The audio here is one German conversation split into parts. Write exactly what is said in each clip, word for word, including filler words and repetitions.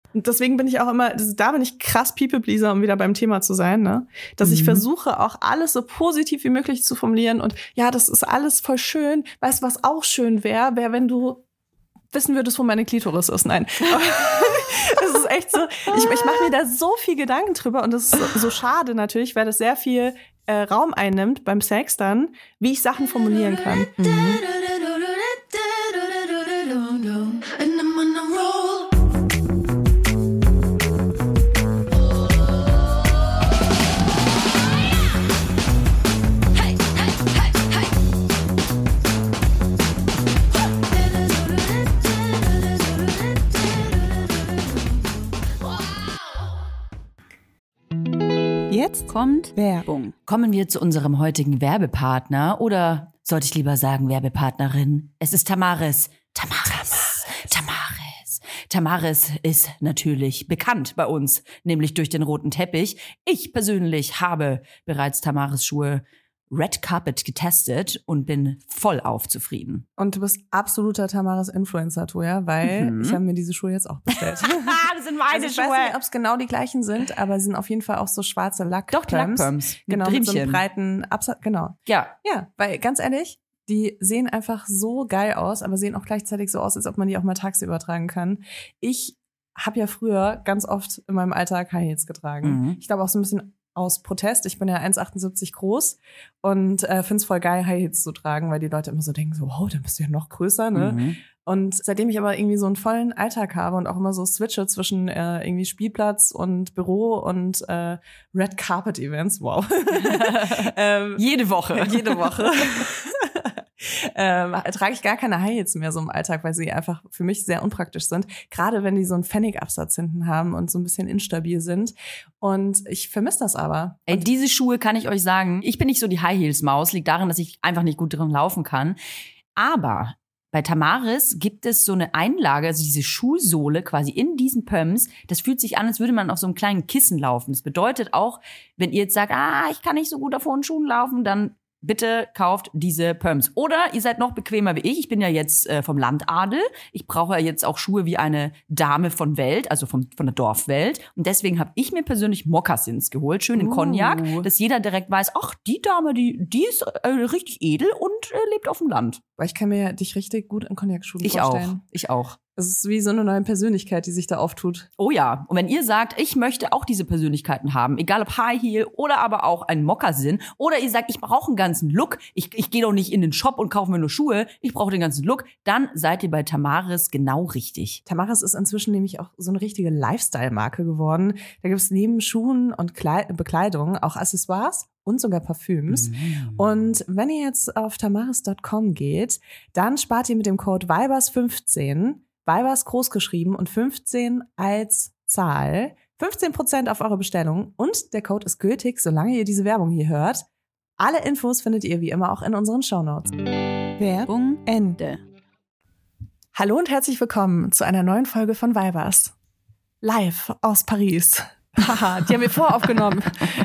Und deswegen bin ich auch immer, da bin ich krass People-Pleaser, um wieder beim Thema zu sein, ne? Dass mhm. ich versuche, auch alles so positiv wie möglich zu formulieren. Und ja, das ist alles voll schön. Weißt du, was auch schön wäre, wäre, wenn du wissen würdest, wo meine Klitoris ist. Nein. Das ist echt so, ich, ich mache mir da so viel Gedanken drüber. Und das ist so, so schade natürlich, weil das sehr viel äh, Raum einnimmt beim Sex dann, wie ich Sachen formulieren kann. Mhm. Jetzt kommt Werbung. Kommen wir zu unserem heutigen Werbepartner oder sollte ich lieber sagen Werbepartnerin? Es ist Tamaris. Tamaris. Tamaris. Tamaris ist natürlich bekannt bei uns, nämlich durch den roten Teppich. Ich persönlich habe bereits Tamaris Schuhe Red Carpet getestet und bin vollauf zufrieden. Und du bist absoluter Tamaris-Influencer, Toja, weil Mhm. ich habe mir diese Schuhe jetzt auch bestellt. das sind meine Also ich Schuhe. weiß nicht, ob es genau die gleichen sind, aber sie sind auf jeden Fall auch so schwarze Lack. Doch, die Lackpumps. Mit Genau, mit so einem Riemchen. breiten Absatz. Genau. Ja. Ja, weil ganz ehrlich, die sehen einfach so geil aus, aber sehen auch gleichzeitig so aus, als ob man die auch mal tagsüber tragen kann. Ich habe ja früher ganz oft in meinem Alltag High Heels getragen. Mhm. Ich glaube auch so ein bisschen aus Protest. Ich bin ja eins Komma achtundsiebzig groß und äh, finde es voll geil, High Heels zu tragen, weil die Leute immer so denken, so, wow, dann bist du ja noch größer, ne? Mhm. Und seitdem ich aber irgendwie so einen vollen Alltag habe und auch immer so switche zwischen äh, irgendwie Spielplatz und Büro und äh, Red Carpet Events, wow. ähm, Jede Woche. jede Woche. ähm, trage ich gar keine High Heels mehr so im Alltag, weil sie einfach für mich sehr unpraktisch sind. Gerade wenn die so einen Pfennigabsatz hinten haben und so ein bisschen instabil sind. Und ich vermisse das aber. Ey, diese Schuhe kann ich euch sagen, ich bin nicht so die High-Heels-Maus, liegt daran, dass ich einfach nicht gut drin laufen kann. Aber bei Tamaris gibt es so eine Einlage, also diese Schuhsohle quasi in diesen Pumps. Das fühlt sich an, als würde man auf so einem kleinen Kissen laufen. Das bedeutet auch, wenn ihr jetzt sagt, ah, ich kann nicht so gut auf hohen Schuhen laufen, dann bitte kauft diese Pumps. Oder ihr seid noch bequemer wie ich. Ich bin ja jetzt äh, vom Landadel. Ich brauche ja jetzt auch Schuhe wie eine Dame von Welt, also vom, von der Dorfwelt. Und deswegen habe ich mir persönlich Mokassins geholt, schön in Uh. Cognac, dass jeder direkt weiß, ach, die Dame, die, die ist äh, richtig edel und äh, lebt auf dem Land. Weil ich kann mir dich richtig gut in Cognac-Schuhen Ich vorstellen. auch, ich auch. Es ist wie so eine neue Persönlichkeit, die sich da auftut. Oh ja, und wenn ihr sagt, ich möchte auch diese Persönlichkeiten haben, egal ob High Heel oder aber auch ein Mokassin, oder ihr sagt, ich brauche einen ganzen Look, ich, ich gehe doch nicht in den Shop und kaufe mir nur Schuhe, ich brauche den ganzen Look, dann seid ihr bei Tamaris genau richtig. Tamaris ist inzwischen nämlich auch so eine richtige Lifestyle-Marke geworden. Da gibt es neben Schuhen und Kleid- Bekleidung auch Accessoires und sogar Parfüms. Mm. Und wenn ihr jetzt auf tamaris Punkt com geht, dann spart ihr mit dem Code Weibers fünfzehn, Weibers groß geschrieben und fünfzehn als Zahl, fünfzehn Prozent auf eure Bestellung. Und der Code ist gültig, solange ihr diese Werbung hier hört. Alle Infos findet ihr wie immer auch in unseren Shownotes. Werbung Ende. Hallo und herzlich willkommen zu einer neuen Folge von Weibers. Live aus Paris. Haha, die haben wir voraufgenommen,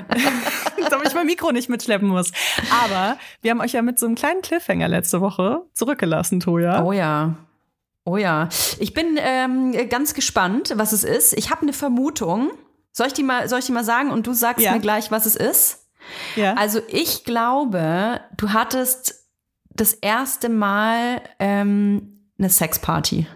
damit ich mein Mikro nicht mitschleppen muss. Aber wir haben euch ja mit so einem kleinen Cliffhanger letzte Woche zurückgelassen, Toja. Oh ja. Oh ja. Ich bin ähm, ganz gespannt, was es ist. Ich habe eine Vermutung. Soll ich die mal, soll ich die mal sagen und du sagst Ja. mir gleich, was es ist? Ja. Also ich glaube, du hattest das erste Mal ähm, eine Sexparty.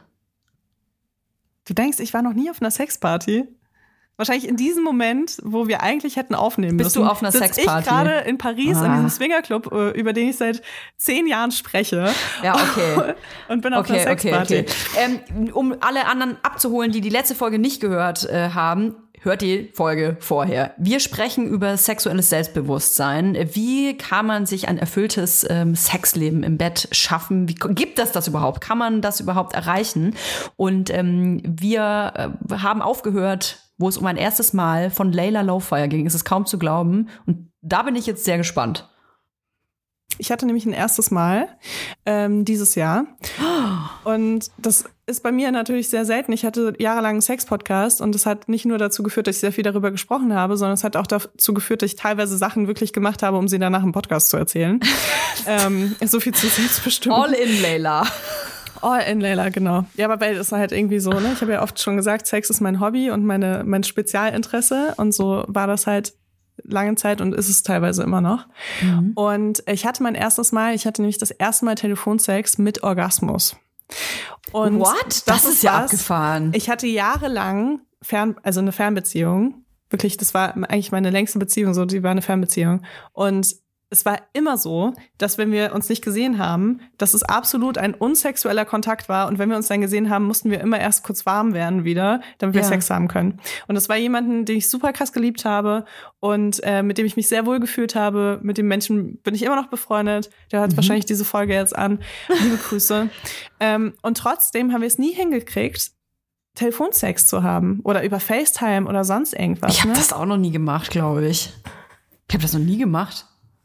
Du denkst, ich war noch nie auf einer Sexparty? Wahrscheinlich in diesem Moment, wo wir eigentlich hätten aufnehmen Bist müssen. du auf einer sitz Sexparty? Ich gerade in Paris Ah. in diesem Swingerclub, äh, über den ich seit zehn Jahren spreche. Ja, okay. Und bin auf Okay, einer okay, Sexparty. okay. Ähm, um alle anderen abzuholen, die die letzte Folge nicht gehört äh, haben, hört die Folge vorher. Wir sprechen über sexuelles Selbstbewusstsein. Wie kann man sich ein erfülltes ähm, Sexleben im Bett schaffen? Wie gibt es das überhaupt? Kann man das überhaupt erreichen? Und ähm, wir äh, haben aufgehört, wo es um ein erstes Mal von Layla Lowfire ging. Es ist kaum zu glauben. Und da bin ich jetzt sehr gespannt. Ich hatte nämlich ein erstes Mal ähm, dieses Jahr. Und das ist bei mir natürlich sehr selten. Ich hatte jahrelang einen Sex-Podcast und das hat nicht nur dazu geführt, dass ich sehr viel darüber gesprochen habe, sondern es hat auch dazu geführt, dass ich teilweise Sachen wirklich gemacht habe, um sie danach im Podcast zu erzählen. ähm, so viel zu Selbstbestimmung. All in, Layla. All in, Leila, genau. Ja, aber weil es halt irgendwie so, ne? Ich habe ja oft schon gesagt, Sex ist mein Hobby und meine mein Spezialinteresse. Und so war das halt lange Zeit und ist es teilweise immer noch. Mhm. Und ich hatte mein erstes Mal, ich hatte nämlich das erste Mal Telefonsex mit Orgasmus. Und What? Das, das ist ja was, abgefahren. Ich hatte jahrelang Fern, also eine Fernbeziehung. Wirklich, das war eigentlich meine längste Beziehung, so, die war eine Fernbeziehung. Und es war immer so, dass wenn wir uns nicht gesehen haben, dass es absolut ein unsexueller Kontakt war. Und wenn wir uns dann gesehen haben, mussten wir immer erst kurz warm werden wieder, damit wir ja. Sex haben können. Und das war jemanden, den ich super krass geliebt habe und äh, mit dem ich mich sehr wohl gefühlt habe. Mit dem Menschen bin ich immer noch befreundet. Der hört mhm. wahrscheinlich diese Folge jetzt an. Liebe Grüße. ähm, und trotzdem haben wir es nie hingekriegt, Telefonsex zu haben oder über FaceTime oder sonst irgendwas. Ich habe ne? das auch noch nie gemacht, glaube ich. Ich habe das noch nie gemacht.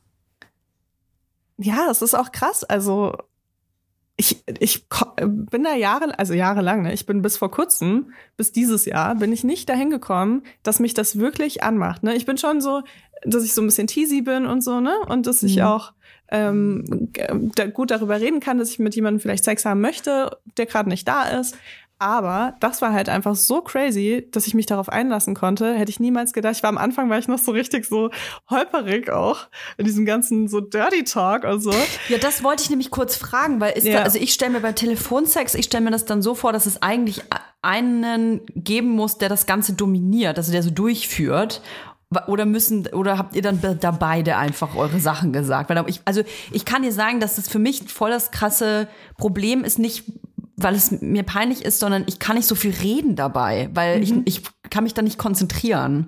Ja, das ist auch krass. Also ich, ich bin da Jahre, also jahrelang, ne? Ich bin bis vor kurzem, bis dieses Jahr, bin ich nicht dahin gekommen, dass mich das wirklich anmacht. Ne? Ich bin schon so, dass ich so ein bisschen teasy bin und so, ne? Und dass ich mhm. auch ähm, da gut darüber reden kann, dass ich mit jemandem vielleicht Sex haben möchte, der gerade nicht da ist. Aber das war halt einfach so crazy, dass ich mich darauf einlassen konnte. Hätte ich niemals gedacht. Ich war am Anfang, war ich noch so richtig so holperig auch in diesem ganzen so Dirty Talk und so. Ja, das wollte ich nämlich kurz fragen, weil ist ja. da, also ich stelle mir bei Telefonsex, ich stelle mir das dann so vor, dass es eigentlich einen geben muss, der das Ganze dominiert, also der so durchführt. Oder müssen, oder habt ihr dann da beide einfach eure Sachen gesagt? Weil ich, also ich kann dir sagen, dass das für mich voll das krasse Problem ist, nicht weil es mir peinlich ist, sondern ich kann nicht so viel reden dabei, weil mhm. ich, ich kann mich da nicht konzentrieren.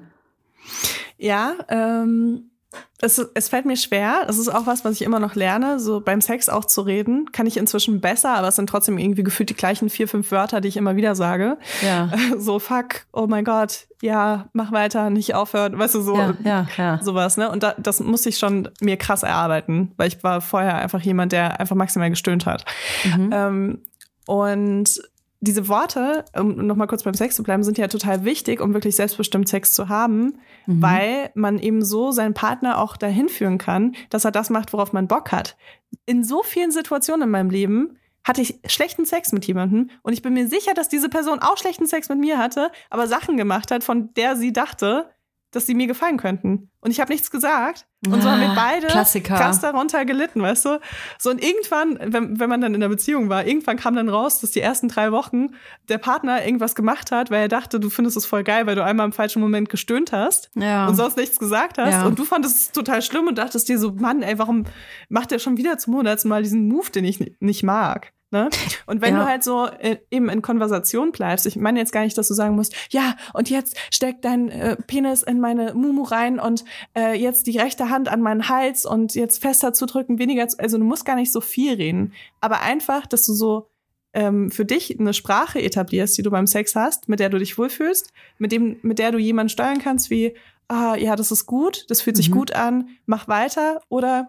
Ja, ähm, es, es fällt mir schwer. Es ist auch was, was ich immer noch lerne, so beim Sex auch zu reden. Kann ich inzwischen besser, aber es sind trotzdem irgendwie gefühlt die gleichen vier, fünf Wörter, die ich immer wieder sage. Ja. So, fuck, oh mein Gott, ja, mach weiter, nicht aufhören, weißt du, so ja, ja, ja. sowas, ne? Und da, das musste ich schon mir krass erarbeiten, weil ich war vorher einfach jemand, der einfach maximal gestöhnt hat. Mhm. Ähm, Und diese Worte, um noch mal kurz beim Sex zu bleiben, sind ja total wichtig, um wirklich selbstbestimmt Sex zu haben, mhm. weil man eben so seinen Partner auch dahin führen kann, dass er das macht, worauf man Bock hat. In so vielen Situationen in meinem Leben hatte ich schlechten Sex mit jemandem und ich bin mir sicher, dass diese Person auch schlechten Sex mit mir hatte, aber Sachen gemacht hat, von der sie dachte, dass sie mir gefallen könnten. Und ich habe nichts gesagt. Und so haben wir beide Klassiker. krass darunter gelitten, weißt du? So, und irgendwann, wenn, wenn man dann in der Beziehung war, irgendwann kam dann raus, dass die ersten drei Wochen der Partner irgendwas gemacht hat, weil er dachte, du findest es voll geil, weil du einmal im falschen Moment gestöhnt hast ja. und sonst nichts gesagt hast. Ja. Und du fandest es total schlimm und dachtest dir so, Mann, ey, warum macht der schon wieder zum hundertsten Mal diesen Move, den ich nicht mag? Ne? Und wenn ja. du halt so äh, eben in Konversation bleibst, ich meine jetzt gar nicht, dass du sagen musst, ja, und jetzt steck dein äh, Penis in meine Mumu rein und äh, jetzt die rechte Hand an meinen Hals und jetzt fester zu drücken, weniger, zu, also du musst gar nicht so viel reden, aber einfach, dass du so ähm, für dich eine Sprache etablierst, die du beim Sex hast, mit der du dich wohlfühlst, mit dem, mit der du jemanden steuern kannst, wie, ah, ja, das ist gut, das fühlt sich mhm. gut an, mach weiter, oder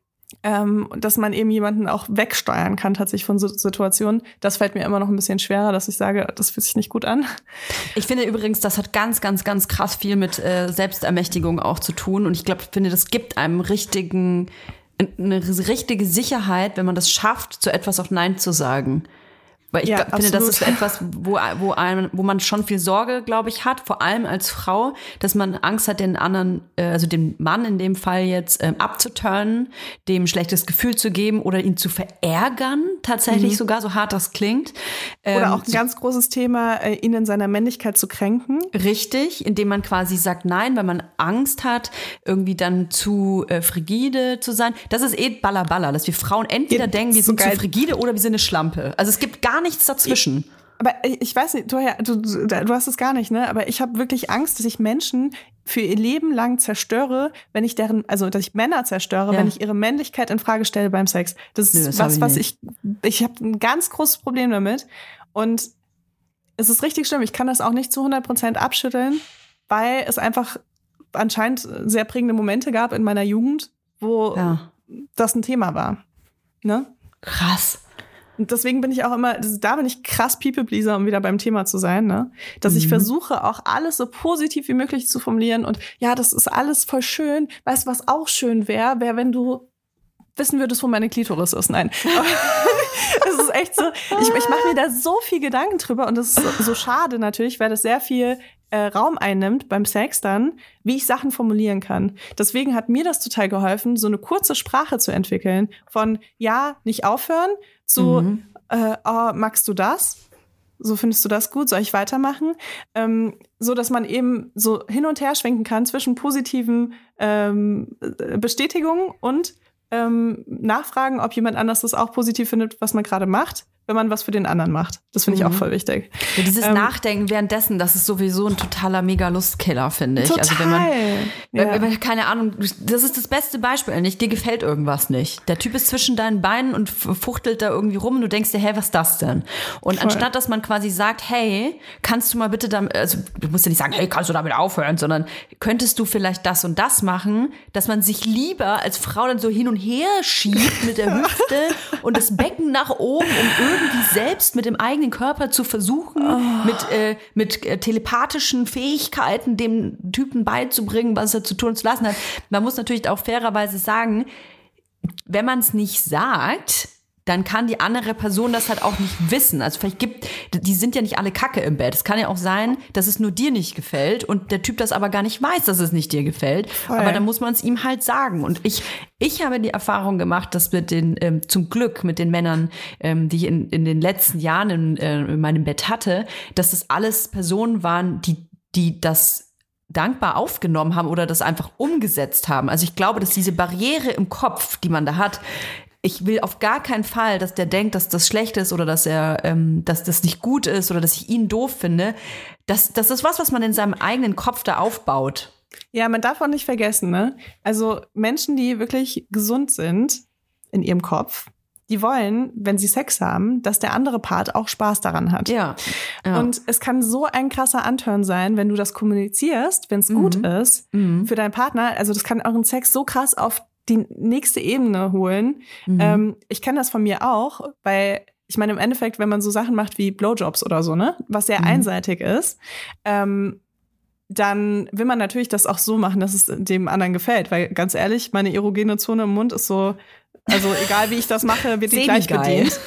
Ähm, dass man eben jemanden auch wegsteuern kann tatsächlich von so Situationen. Das fällt mir immer noch ein bisschen schwerer, dass ich sage, das fühlt sich nicht gut an. Ich finde übrigens, das hat ganz, ganz, ganz krass viel mit äh, Selbstermächtigung auch zu tun. Und ich glaube, ich finde, das gibt einem richtigen, eine richtige Sicherheit, wenn man das schafft, zu etwas auch Nein zu sagen. Weil ich ja, glaub, finde, das ist etwas, wo, wo, ein, wo man schon viel Sorge, glaube ich, hat, vor allem als Frau, dass man Angst hat, den anderen, äh, also den Mann in dem Fall jetzt ähm, abzuturnen, dem ein schlechtes Gefühl zu geben oder ihn zu verärgern, tatsächlich mhm. sogar, so hart das klingt. Ähm, oder auch ein ganz großes Thema, äh, ihn in seiner Männlichkeit zu kränken. Richtig, indem man quasi sagt Nein, weil man Angst hat, irgendwie dann zu äh, frigide zu sein. Das ist eh Balla-Balla, dass wir Frauen entweder ja, denken, wir sind so zu frigide oder wir sind eine Schlampe. Also es gibt gar nichts dazwischen. Ich, aber ich weiß nicht, du, du, du hast es gar nicht, ne? Aber ich habe wirklich Angst, dass ich Menschen für ihr Leben lang zerstöre, wenn ich deren, also dass ich Männer zerstöre, ja. wenn ich ihre Männlichkeit in Frage stelle beim Sex. Das ist Nö, das was, was ich, ich habe ein ganz großes Problem damit. Und es ist richtig schlimm. Ich kann das auch nicht zu hundert Prozent abschütteln, weil es einfach anscheinend sehr prägende Momente gab in meiner Jugend, wo ja. das ein Thema war. Ne? Krass. Und deswegen bin ich auch immer, da bin ich krass People-Pleaser, um wieder beim Thema zu sein, ne? Dass mhm. ich versuche, auch alles so positiv wie möglich zu formulieren und ja, das ist alles voll schön. Weißt du, was auch schön wäre, wäre, wenn du wissen würdest, wo meine Klitoris ist. Nein. Es ist echt so, ich, ich mache mir da so viel Gedanken drüber und das ist so, so schade natürlich, weil das sehr viel äh, Raum einnimmt beim Sex dann, wie ich Sachen formulieren kann. Deswegen hat mir das total geholfen, so eine kurze Sprache zu entwickeln von ja, nicht aufhören zu mhm. äh, oh, magst du das? So, findest du das gut? Soll ich weitermachen? Ähm, so, dass man eben so hin und her schwenken kann zwischen positiven ähm, Bestätigungen und ähm, nachfragen, ob jemand anders das auch positiv findet, was man gerade macht, wenn man was für den anderen macht. Das finde ich mhm. auch voll wichtig. Ja, dieses ähm, Nachdenken währenddessen, das ist sowieso ein totaler Mega-Lustkiller, finde ich. Total. Also wenn man, ja. wenn man, keine Ahnung, das ist das beste Beispiel nicht. Dir gefällt irgendwas nicht. Der Typ ist zwischen deinen Beinen und fuchtelt da irgendwie rum und du denkst dir, hey, was ist das denn? Und voll. Anstatt, dass man quasi sagt, hey, kannst du mal bitte damit, also du musst ja nicht sagen, hey, kannst du damit aufhören, sondern könntest du vielleicht das und das machen, dass man sich lieber als Frau dann so hin und her schiebt mit der Hüfte und das Becken nach oben, um irgendwie selbst mit dem eigenen Körper zu versuchen, oh. mit, äh, mit äh, telepathischen Fähigkeiten dem Typen beizubringen, was er zu tun und zu lassen hat. Man muss natürlich auch fairerweise sagen, wenn man es nicht sagt, dann kann die andere Person das halt auch nicht wissen. Also vielleicht gibt, die sind ja nicht alle Kacke im Bett. Es kann ja auch sein, dass es nur dir nicht gefällt und der Typ das aber gar nicht weiß, dass es nicht dir gefällt. Voll. Aber dann muss man es ihm halt sagen. Und ich, ich habe die Erfahrung gemacht, dass mit den, ähm, zum Glück mit den Männern, ähm, die ich in, in den letzten Jahren in, äh, in meinem Bett hatte, dass das alles Personen waren, die, die das dankbar aufgenommen haben oder das einfach umgesetzt haben. Also ich glaube, dass diese Barriere im Kopf, die man da hat, ich will auf gar keinen Fall, dass der denkt, dass das schlecht ist oder dass er, ähm, dass das nicht gut ist oder dass ich ihn doof finde. Das, das ist was, was man in seinem eigenen Kopf da aufbaut. Ja, man darf auch nicht vergessen, ne? Also Menschen, die wirklich gesund sind in ihrem Kopf, die wollen, wenn sie Sex haben, dass der andere Part auch Spaß daran hat. Ja. ja. Und es kann so ein krasser Anturn sein, wenn du das kommunizierst, wenn es mhm. gut ist mhm. für deinen Partner. Also das kann euren Sex so krass auf die nächste Ebene holen. Mhm. Ähm, ich kenne das von mir auch, weil ich meine, im Endeffekt, wenn man so Sachen macht wie Blowjobs oder so, ne, was sehr mhm. einseitig ist, ähm, dann will man natürlich das auch so machen, dass es dem anderen gefällt. Weil ganz ehrlich, meine erogene Zone im Mund ist so, also egal wie ich das mache, wird die gleich bedient.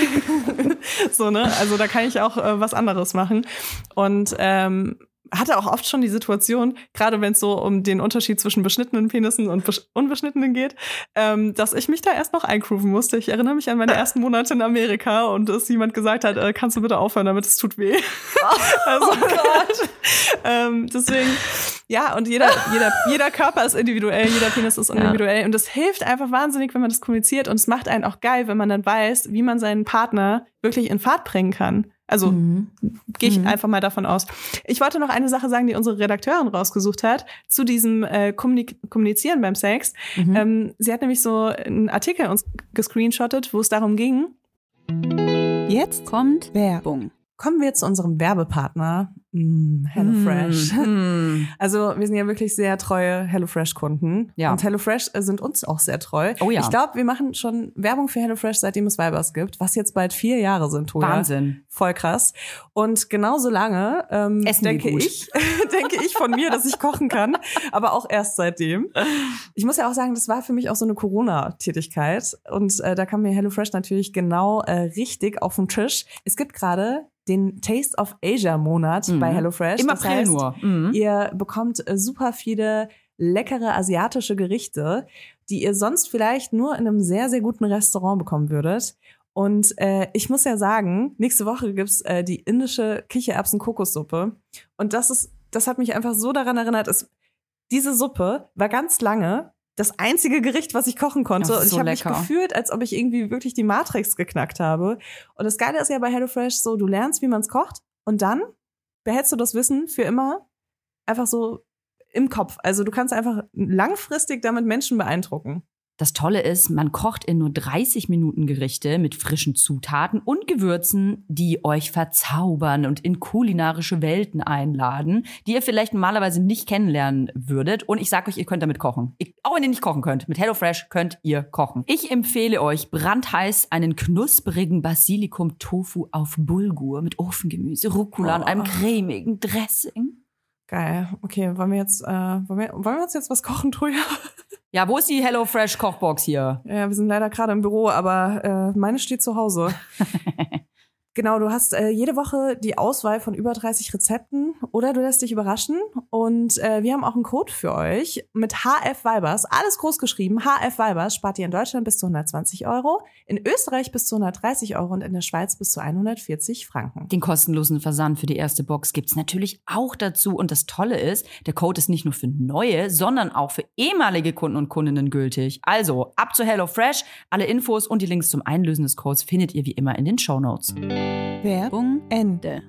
So, ne? Also da kann ich auch äh, was anderes machen. Und ähm, hatte auch oft schon die Situation, gerade wenn es so um den Unterschied zwischen beschnittenen Penissen und besch- unbeschnittenen geht, ähm, dass ich mich da erst noch eingrooven musste. Ich erinnere mich an meine ersten Monate in Amerika und dass jemand gesagt hat, äh, kannst du bitte aufhören, damit es tut weh. Oh, also, oh Gott. ähm, deswegen, ja, und jeder, jeder, jeder Körper ist individuell, jeder Penis ist individuell. Ja. Und das hilft einfach wahnsinnig, wenn man das kommuniziert. Und es macht einen auch geil, wenn man dann weiß, wie man seinen Partner wirklich in Fahrt bringen kann. Also mhm. gehe ich mhm. einfach mal davon aus. Ich wollte noch eine Sache sagen, die unsere Redakteurin rausgesucht hat, zu diesem äh, Kommunik- Kommunizieren beim Sex. Mhm. Ähm, sie hat nämlich so einen Artikel uns gescreenshottet, wo es darum ging. Jetzt kommt Werbung. Kommen wir zu unserem Werbepartner, mm, HelloFresh. Mm. Also wir sind ja wirklich sehr treue HelloFresh-Kunden. Ja. Und HelloFresh sind uns auch sehr treu. Oh ja. Ich glaube, wir machen schon Werbung für HelloFresh, seitdem es Vibers gibt, was jetzt bald vier Jahre sind, Toja. Wahnsinn. Voll krass. Und genauso lange ähm, denke ich, denke ich von mir, dass ich kochen kann, aber auch erst seitdem. Ich muss ja auch sagen, das war für mich auch so eine Corona-Tätigkeit. Und äh, da kam mir HelloFresh natürlich genau äh, richtig auf den Tisch. Es gibt gerade den Taste of Asia Monat mhm. bei HelloFresh. Im das April heißt, nur. Mhm. Ihr bekommt äh, super viele leckere asiatische Gerichte, die ihr sonst vielleicht nur in einem sehr, sehr guten Restaurant bekommen würdet. Und äh, ich muss ja sagen, nächste Woche gibt's äh, die indische Kichererbsen-Kokossuppe. Und das ist, das hat mich einfach so daran erinnert, dass diese Suppe war ganz lange das einzige Gericht, was ich kochen konnte. Und ich so habe mich gefühlt, als ob ich irgendwie wirklich die Matrix geknackt habe. Und das Geile ist ja bei HelloFresh so, du lernst, wie man es kocht und dann behältst du das Wissen für immer einfach so im Kopf. Also du kannst einfach langfristig damit Menschen beeindrucken. Das Tolle ist, man kocht in nur dreißig Minuten Gerichte mit frischen Zutaten und Gewürzen, die euch verzaubern und in kulinarische Welten einladen, die ihr vielleicht normalerweise nicht kennenlernen würdet. Und ich sage euch, ihr könnt damit kochen. Ich, auch wenn ihr nicht kochen könnt, mit HelloFresh könnt ihr kochen. Ich empfehle euch brandheiß einen knusprigen Basilikum-Tofu auf Bulgur mit Ofengemüse, Rucola oh. und einem cremigen Dressing. Geil. Okay, wollen wir jetzt, äh, wollen wir, wollen wir uns jetzt was kochen, Toja? Ja, wo ist die HelloFresh Kochbox hier? Ja, wir sind leider gerade im Büro, aber äh, meine steht zu Hause. Genau, du hast äh, jede Woche die Auswahl von über dreißig Rezepten oder du lässt dich überraschen. Und äh, wir haben auch einen Code für euch mit H F Weibers, alles groß geschrieben. H F Weibers spart ihr in Deutschland bis zu hundertzwanzig Euro, in Österreich bis zu hundertdreißig Euro und in der Schweiz bis zu hundertvierzig Franken. Den kostenlosen Versand für die erste Box gibt's natürlich auch dazu. Und das Tolle ist, der Code ist nicht nur für neue, sondern auch für ehemalige Kunden und Kundinnen gültig. Also ab zu HelloFresh. Alle Infos und die Links zum Einlösen des Codes findet ihr wie immer in den Shownotes. Werbung Ende.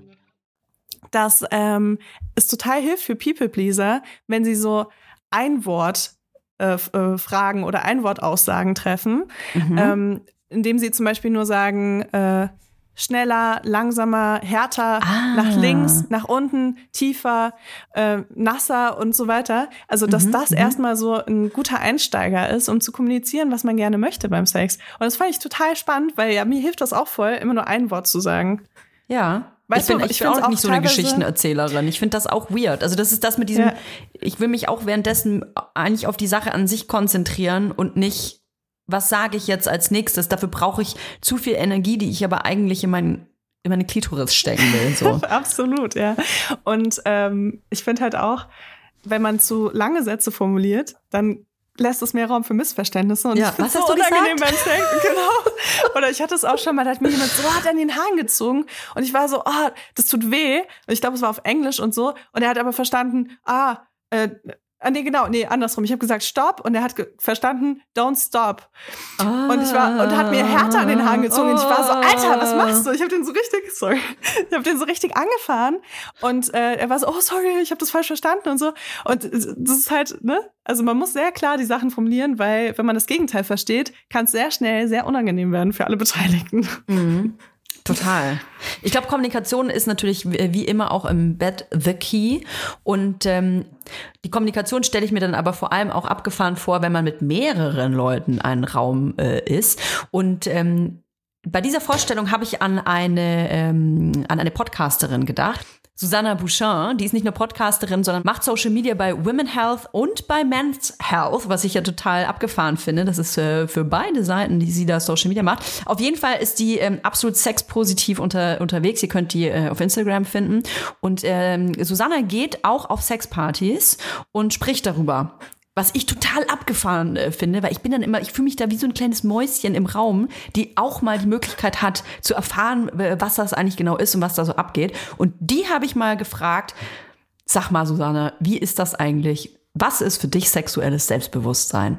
Das ähm, ist total hilft für People-Pleaser, wenn sie so ein Wort äh, äh, Fragen oder ein Wort Aussagen treffen, Mhm. ähm, indem sie zum Beispiel nur sagen, äh, schneller, langsamer, härter, Ah. nach links, nach unten, tiefer, äh, nasser und so weiter. Also, dass Mhm, das mhm. erstmal so ein guter Einsteiger ist, um zu kommunizieren, was man gerne möchte beim Sex. Und das fand ich total spannend, weil ja, mir hilft das auch voll, immer nur ein Wort zu sagen. Ja. Weißt ich du, bin, ich ich bin find's auch auch nicht so eine teilweise- Geschichtenerzählerin. Ich finde das auch weird. Also das ist das mit diesem, Ja. ich will mich auch währenddessen eigentlich auf die Sache an sich konzentrieren und nicht, was sage ich jetzt als nächstes? Dafür brauche ich zu viel Energie, die ich aber eigentlich in, mein, in meine Klitoris stecken will. So. Absolut, ja. Und ähm, ich finde halt auch, wenn man zu lange Sätze formuliert, dann lässt es mehr Raum für Missverständnisse. Und Ja, ich finde was es so hast du unangenehm beim Sex. Genau. Oder ich hatte es auch schon mal, da hat mir jemand so hart an den Haaren gezogen. Und ich war so, ah, das tut weh. Und ich glaube, es war auf Englisch und so. Und er hat aber verstanden, ah, äh, Ah, nee, genau, nee, andersrum. Ich habe gesagt, stopp, und er hat ge- verstanden, don't stop. Ah. Und ich war, und hat mir härter an den Haaren gezogen. Und ich war so, Alter, was machst du? Ich habe den so richtig, sorry, ich habe den so richtig angefahren. Und äh, er war so, oh, sorry, ich habe das falsch verstanden und so. Und das ist halt, ne? Also man muss sehr klar die Sachen formulieren, weil wenn man das Gegenteil versteht, kann es sehr schnell sehr unangenehm werden für alle Beteiligten. Mhm. Total. Ich glaube, Kommunikation ist natürlich wie immer auch im Bett the key. Und ähm, die Kommunikation stelle ich mir dann aber vor allem auch abgefahren vor, wenn man mit mehreren Leuten einen Raum äh, ist. Und ähm, bei dieser Vorstellung habe ich an eine, ähm, an eine Podcasterin gedacht. Susanna Bouchard, die ist nicht nur Podcasterin, sondern macht Social Media bei Women Health und bei Men's Health, was ich ja total abgefahren finde. Das ist äh, für beide Seiten, die sie da Social Media macht. Auf jeden Fall ist die ähm, absolut sexpositiv unter, unterwegs. Ihr könnt die äh, auf Instagram finden. Und ähm, Susanna geht auch auf Sexpartys und spricht darüber. Was ich total abgefahren äh, finde, weil ich bin dann immer, ich fühle mich da wie so ein kleines Mäuschen im Raum, die auch mal die Möglichkeit hat, zu erfahren, äh, was das eigentlich genau ist und was da so abgeht. Und die habe ich mal gefragt, sag mal, Susanne, wie ist das eigentlich? Was ist für dich sexuelles Selbstbewusstsein?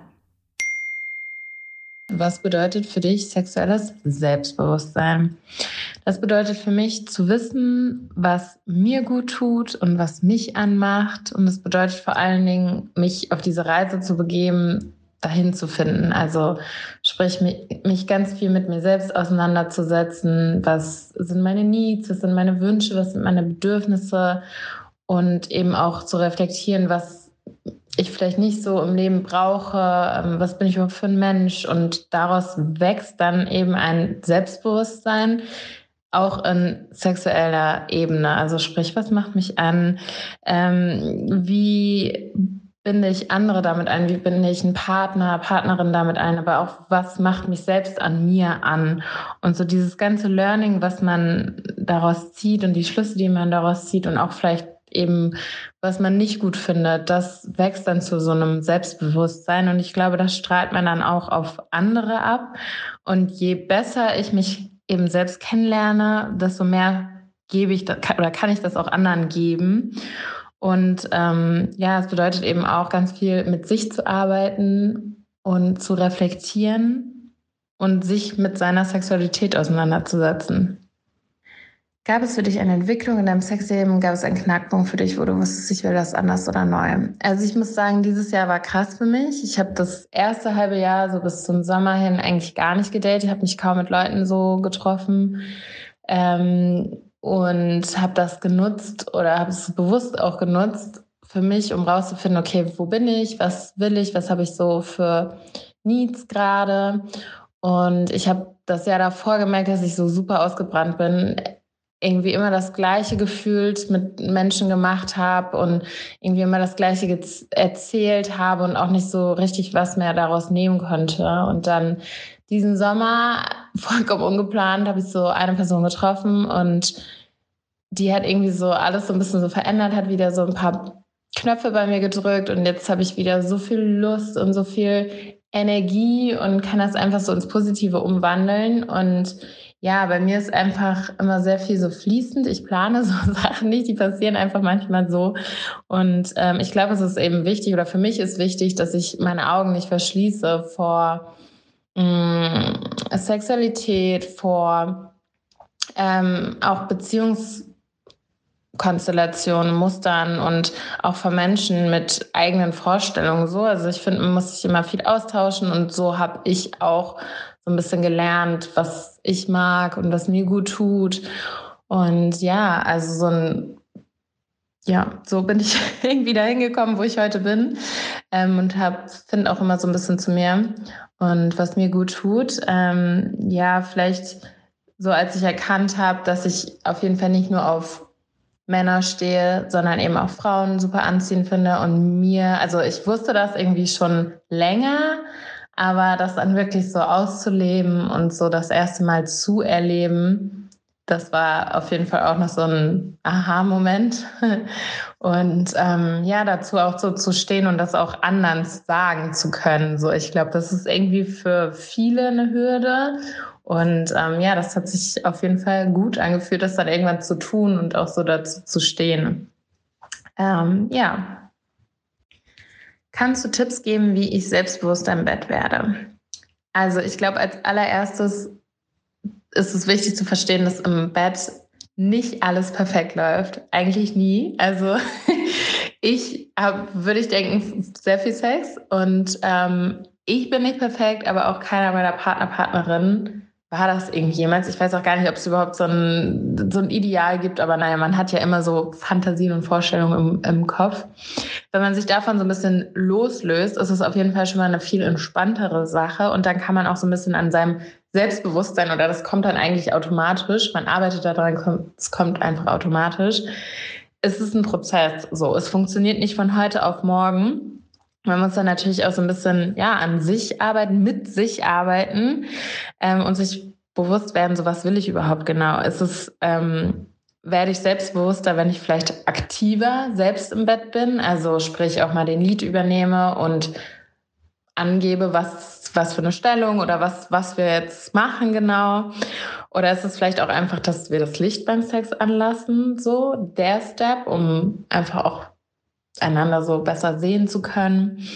Was bedeutet für dich sexuelles Selbstbewusstsein? Das bedeutet für mich zu wissen, was mir gut tut und was mich anmacht. Und es bedeutet vor allen Dingen, mich auf diese Reise zu begeben, dahin zu finden. Also sprich, mich, mich ganz viel mit mir selbst auseinanderzusetzen. Was sind meine Needs, was sind meine Wünsche, was sind meine Bedürfnisse? Und eben auch zu reflektieren, was ich vielleicht nicht so im Leben brauche, was bin ich überhaupt für ein Mensch? Und daraus wächst dann eben ein Selbstbewusstsein, auch in sexueller Ebene. Also sprich, was macht mich an? Ähm, wie binde ich andere damit ein? Wie binde ich einen Partner, Partnerin damit ein? Aber auch, was macht mich selbst an mir an? Und so dieses ganze Learning, was man daraus zieht und die Schlüsse, die man daraus zieht und auch vielleicht eben, was man nicht gut findet, das wächst dann zu so einem Selbstbewusstsein. Und ich glaube, das strahlt man dann auch auf andere ab. Und je besser ich mich eben selbst kennenlerne, desto mehr gebe ich das, oder kann ich das auch anderen geben. Und ähm, ja, es bedeutet eben auch ganz viel mit sich zu arbeiten und zu reflektieren und sich mit seiner Sexualität auseinanderzusetzen. Gab es für dich eine Entwicklung in deinem Sexleben? Gab es einen Knackpunkt für dich, wo du wusstest, ich will das anders oder neu? Also ich muss sagen, dieses Jahr war krass für mich. Ich habe das erste halbe Jahr so bis zum Sommer hin eigentlich gar nicht gedatet. Ich habe mich kaum mit Leuten so getroffen ähm, und habe das genutzt oder habe es bewusst auch genutzt für mich, um rauszufinden, okay, wo bin ich, was will ich, was habe ich so für Needs gerade. Und ich habe das Jahr davor gemerkt, dass ich so super ausgebrannt bin. irgendwie immer das Gleiche gefühlt mit Menschen gemacht habe und irgendwie immer das Gleiche gez- erzählt habe und auch nicht so richtig was mehr daraus nehmen konnte. Und dann diesen Sommer, vollkommen ungeplant, habe ich so eine Person getroffen und die hat irgendwie so alles so ein bisschen so verändert, hat wieder so ein paar Knöpfe bei mir gedrückt und jetzt habe ich wieder so viel Lust und so viel Energie und kann das einfach so ins Positive umwandeln. Und ja, bei mir ist einfach immer sehr viel so fließend. Ich plane so Sachen nicht, die passieren einfach manchmal so. Und ähm, ich glaube, es ist eben wichtig, oder für mich ist wichtig, dass ich meine Augen nicht verschließe vor mh, Sexualität, vor ähm, auch Beziehungskonstellationen, Mustern und auch von Menschen mit eigenen Vorstellungen so. Also ich finde, man muss sich immer viel austauschen und so habe ich auch so ein bisschen gelernt, was ich mag und was mir gut tut. Und ja, also so ein, ja, so bin ich irgendwie dahin gekommen, wo ich heute bin, ähm, und habe, finde auch immer so ein bisschen zu mir und was mir gut tut. Ähm, ja, vielleicht so, als ich erkannt habe, dass ich auf jeden Fall nicht nur auf Männer stehe, sondern eben auch Frauen super anziehend finde und mir, also ich wusste das irgendwie schon länger, aber das dann wirklich so auszuleben und so das erste Mal zu erleben, das war auf jeden Fall auch noch so ein Aha-Moment. Und ähm, ja, dazu auch so zu stehen und das auch anderen sagen zu können. So, ich glaube, das ist irgendwie für viele eine Hürde. Und ähm, ja, das hat sich auf jeden Fall gut angefühlt, das dann irgendwann zu tun und auch so dazu zu stehen. Ähm, ja. Kannst du Tipps geben, wie ich selbstbewusster im Bett werde? Also ich glaube, als allererstes ist es wichtig zu verstehen, dass im Bett nicht alles perfekt läuft. Eigentlich nie. Also ich habe, würde ich denken, sehr viel Sex und ähm, ich bin nicht perfekt, aber auch keiner meiner Partner, Partnerinnen war das irgendwie jemals. Ich weiß auch gar nicht, ob es überhaupt so ein, so ein Ideal gibt, aber naja, man hat ja immer so Fantasien und Vorstellungen im, im Kopf. Wenn man sich davon so ein bisschen loslöst, ist es auf jeden Fall schon mal eine viel entspanntere Sache und dann kann man auch so ein bisschen an seinem Selbstbewusstsein, oder das kommt dann eigentlich automatisch, man arbeitet daran, es kommt einfach automatisch. Es ist ein Prozess, so. Es funktioniert nicht von heute auf morgen. Man muss dann natürlich auch so ein bisschen, ja, an sich arbeiten, mit sich arbeiten, ähm, und sich bewusst werden, so was will ich überhaupt genau. Ist es, ähm, werde ich selbstbewusster, wenn ich vielleicht aktiver selbst im Bett bin, also sprich auch mal den Lead übernehme und angebe, was, was für eine Stellung oder was, was wir jetzt machen genau. Oder ist es vielleicht auch einfach, dass wir das Licht beim Sex anlassen, so der Step, um einfach auch einander so besser sehen zu können.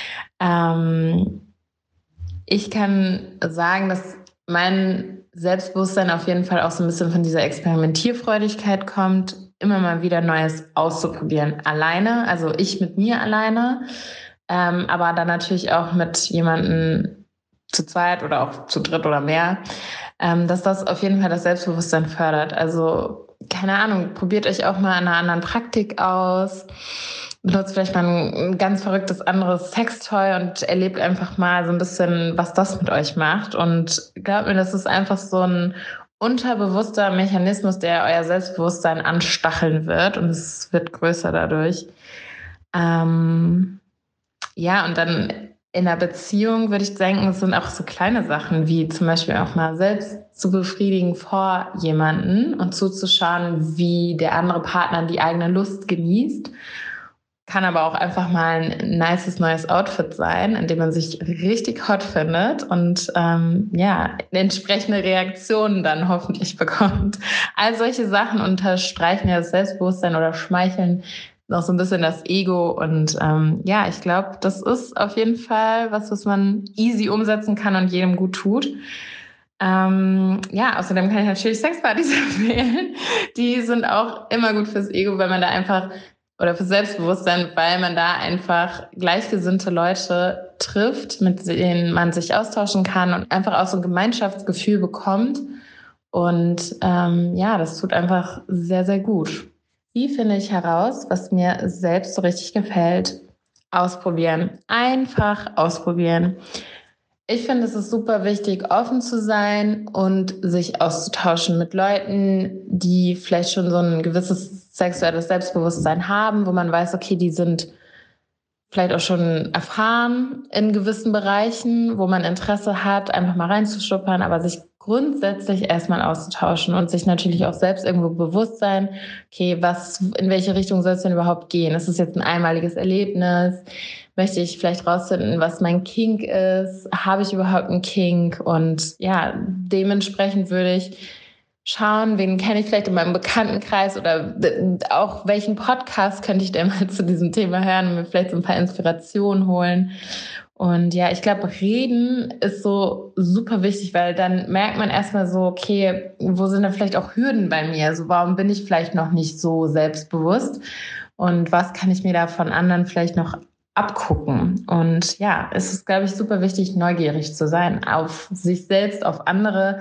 Ähm, ich kann sagen, dass mein Selbstbewusstsein auf jeden Fall auch so ein bisschen von dieser Experimentierfreudigkeit kommt, immer mal wieder Neues auszuprobieren. Alleine, also ich mit mir alleine, ähm, aber dann natürlich auch mit jemandem zu zweit oder auch zu dritt oder mehr, ähm, dass das auf jeden Fall das Selbstbewusstsein fördert. Also keine Ahnung, probiert euch auch mal an einer anderen Praktik aus, benutzt vielleicht mal ein ganz verrücktes anderes Sextoy und erlebt einfach mal so ein bisschen, was das mit euch macht. Und glaubt mir, das ist einfach so ein unterbewusster Mechanismus, der euer Selbstbewusstsein anstacheln wird und es wird größer dadurch. Ähm, ja, und dann in der Beziehung würde ich denken, es sind auch so kleine Sachen, wie zum Beispiel auch mal selbst zu befriedigen vor jemanden und zuzuschauen, wie der andere Partner die eigene Lust genießt. Kann aber auch einfach mal ein nices neues Outfit sein, in dem man sich richtig hot findet und ähm, ja, entsprechende Reaktionen dann hoffentlich bekommt. All solche Sachen unterstreichen ja das Selbstbewusstsein oder schmeicheln noch so ein bisschen das Ego. Und ähm, ja, ich glaube, das ist auf jeden Fall was, was man easy umsetzen kann und jedem gut tut. Ähm, ja, außerdem kann ich natürlich Sexpartys empfehlen. Die sind auch immer gut fürs Ego, weil man da einfach, oder für Selbstbewusstsein, weil man da einfach gleichgesinnte Leute trifft, mit denen man sich austauschen kann und einfach auch so ein Gemeinschaftsgefühl bekommt. Und ähm, ja, das tut einfach sehr, sehr gut. Wie finde ich heraus, was mir selbst so richtig gefällt? Ausprobieren. Einfach ausprobieren. Ich finde, es ist super wichtig, offen zu sein und sich auszutauschen mit Leuten, die vielleicht schon so ein gewisses sexuelles Selbstbewusstsein haben, wo man weiß, okay, die sind vielleicht auch schon erfahren in gewissen Bereichen, wo man Interesse hat, einfach mal reinzuschnuppern, aber sich grundsätzlich erstmal auszutauschen und sich natürlich auch selbst irgendwo bewusst sein, okay, was, in welche Richtung soll es denn überhaupt gehen? Ist es jetzt ein einmaliges Erlebnis? Möchte ich vielleicht rausfinden, was mein Kink ist? Habe ich überhaupt einen Kink? Und ja, dementsprechend würde ich schauen, wen kenne ich vielleicht in meinem Bekanntenkreis oder auch welchen Podcast könnte ich denn mal zu diesem Thema hören und mir vielleicht so ein paar Inspirationen holen. Und ja, ich glaube, reden ist so super wichtig, weil dann merkt man erstmal so, okay, wo sind da vielleicht auch Hürden bei mir? Also warum bin ich vielleicht noch nicht so selbstbewusst? Und was kann ich mir da von anderen vielleicht noch abgucken? Und ja, es ist, glaube ich, super wichtig, neugierig zu sein auf sich selbst, auf andere.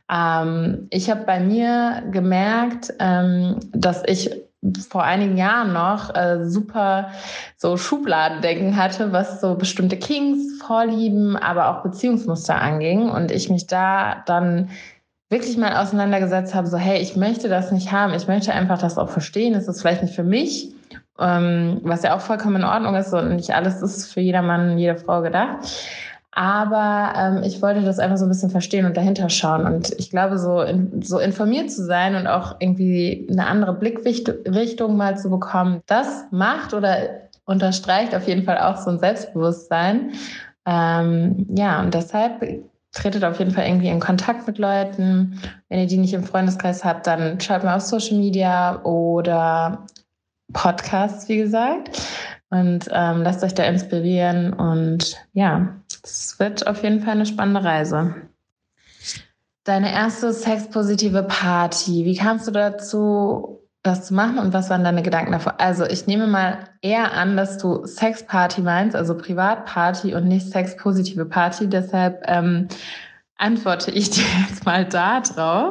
Ähm, ich habe bei mir gemerkt, ähm, dass ich vor einigen Jahren noch äh, super so Schubladendenken hatte, was so bestimmte Kinks, Vorlieben, aber auch Beziehungsmuster anging. Und ich mich da dann wirklich mal auseinandergesetzt habe, so hey, ich möchte das nicht haben. Ich möchte einfach das auch verstehen. Es ist vielleicht nicht für mich, ähm, was ja auch vollkommen in Ordnung ist und nicht alles ist für jedermann, jede Frau gedacht. Aber ähm, ich wollte das einfach so ein bisschen verstehen und dahinter schauen. Und ich glaube, so, in, so informiert zu sein und auch irgendwie eine andere Blickrichtung mal zu bekommen, das macht oder unterstreicht auf jeden Fall auch so ein Selbstbewusstsein. Ähm, ja, und deshalb tretet auf jeden Fall irgendwie in Kontakt mit Leuten. Wenn ihr die nicht im Freundeskreis habt, dann schaut mal auf Social Media oder Podcasts, wie gesagt. Und ähm, lasst euch da inspirieren. Und ja, es wird auf jeden Fall eine spannende Reise. Deine erste sexpositive Party, wie kamst du dazu, das zu machen und was waren deine Gedanken davor? Also ich nehme mal eher an, dass du Sexparty meinst, also Privatparty und nicht sexpositive Party. Deshalb ähm, antworte ich dir jetzt mal da drauf.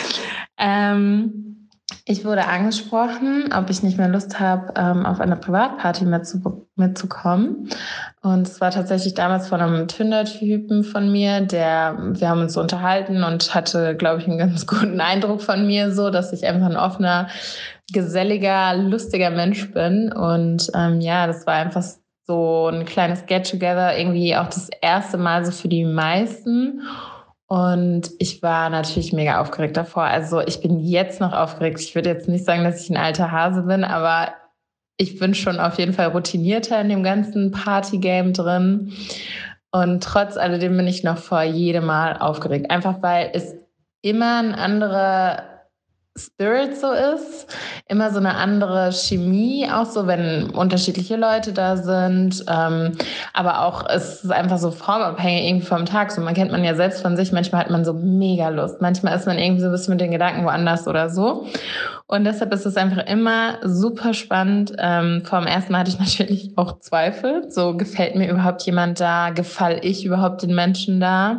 Ähm, Ich wurde angesprochen, ob ich nicht mehr Lust habe, ähm, auf eine Privatparty mitzu- mitzukommen. Und es war tatsächlich damals von einem Tinder-Typen von mir, der, wir haben uns so unterhalten und hatte, glaube ich, einen ganz guten Eindruck von mir, so, dass ich einfach ein offener, geselliger, lustiger Mensch bin. Und ähm, ja, das war einfach so ein kleines Get-Together, irgendwie auch das erste Mal so für die meisten. Und ich war natürlich mega aufgeregt davor. Also ich bin jetzt noch aufgeregt. Ich würde jetzt nicht sagen, dass ich ein alter Hase bin, aber ich bin schon auf jeden Fall routinierter in dem ganzen Partygame drin. Und trotz alledem bin ich noch vor jedem Mal aufgeregt. Einfach weil es immer ein anderer Spirit so ist, immer so eine andere Chemie, auch so, wenn unterschiedliche Leute da sind, ähm, aber auch es ist einfach so formabhängig irgendwie vom Tag, so man kennt man ja selbst von sich, manchmal hat man so mega Lust, manchmal ist man irgendwie so ein bisschen mit den Gedanken woanders oder so und deshalb ist es einfach immer super spannend. Ähm, vor dem ersten Mal hatte ich natürlich auch Zweifel, so gefällt mir überhaupt jemand da, gefall ich überhaupt den Menschen da?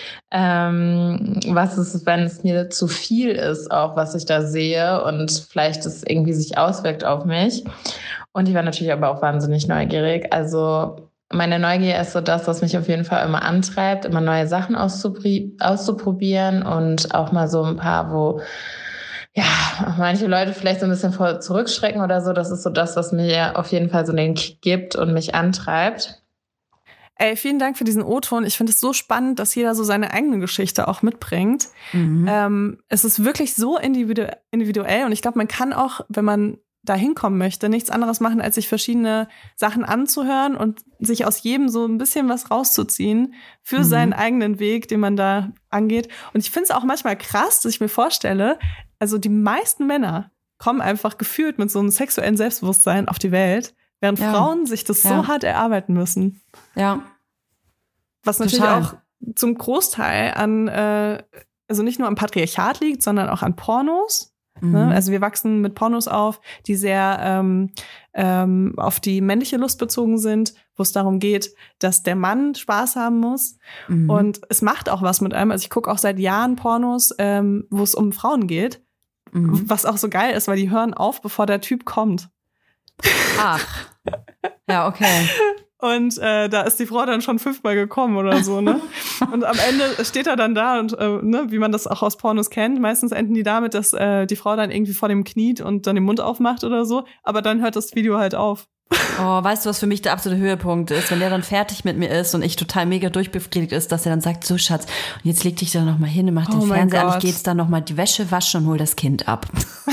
Ähm, was ist, wenn es mir zu viel ist, auch was ich da sehe und vielleicht es irgendwie sich auswirkt auf mich. Und ich war natürlich aber auch wahnsinnig neugierig. Also meine Neugier ist so das, was mich auf jeden Fall immer antreibt, immer neue Sachen auszupri- auszuprobieren und auch mal so ein paar, wo ja manche Leute vielleicht so ein bisschen vor zurückschrecken oder so. Das ist so das, was mir auf jeden Fall so den Kick gibt und mich antreibt. Ey, vielen Dank für diesen O-Ton. Ich finde es so spannend, dass jeder so seine eigene Geschichte auch mitbringt. Mhm. Ähm, es ist wirklich so individu- individuell und ich glaube, man kann auch, wenn man da hinkommen möchte, nichts anderes machen, als sich verschiedene Sachen anzuhören und sich aus jedem so ein bisschen was rauszuziehen für mhm. seinen eigenen Weg, den man da angeht. Und ich finde es auch manchmal krass, dass ich mir vorstelle, also die meisten Männer kommen einfach gefühlt mit so einem sexuellen Selbstbewusstsein auf die Welt, während ja. Frauen sich das ja. so hart erarbeiten müssen. Ja. Was natürlich Total. auch zum Großteil an, äh, also nicht nur am Patriarchat liegt, sondern auch an Pornos. Mhm. Ne? Also wir wachsen mit Pornos auf, die sehr ähm, ähm, auf die männliche Lust bezogen sind, wo es darum geht, dass der Mann Spaß haben muss. Mhm. Und es macht auch was mit einem. Also ich gucke auch seit Jahren Pornos, ähm, wo es um Frauen geht. Mhm. Was auch so geil ist, weil die hören auf, bevor der Typ kommt. Ach. Ja, okay. Und äh, da ist die Frau dann schon fünfmal gekommen oder so, ne? Und am Ende steht er dann da und, äh, ne, wie man das auch aus Pornos kennt, meistens enden die damit, dass äh, die Frau dann irgendwie vor dem kniet und dann den Mund aufmacht oder so. Aber dann hört das Video halt auf. Oh, weißt du, was für mich der absolute Höhepunkt ist? Wenn der dann fertig mit mir ist und ich total mega durchbefriedigt ist, dass er dann sagt, so Schatz, und jetzt leg dich da noch mal hin und mach den Oh mein Fernseher an, ich Gott. geh jetzt dann noch mal die Wäsche waschen und hol das Kind ab.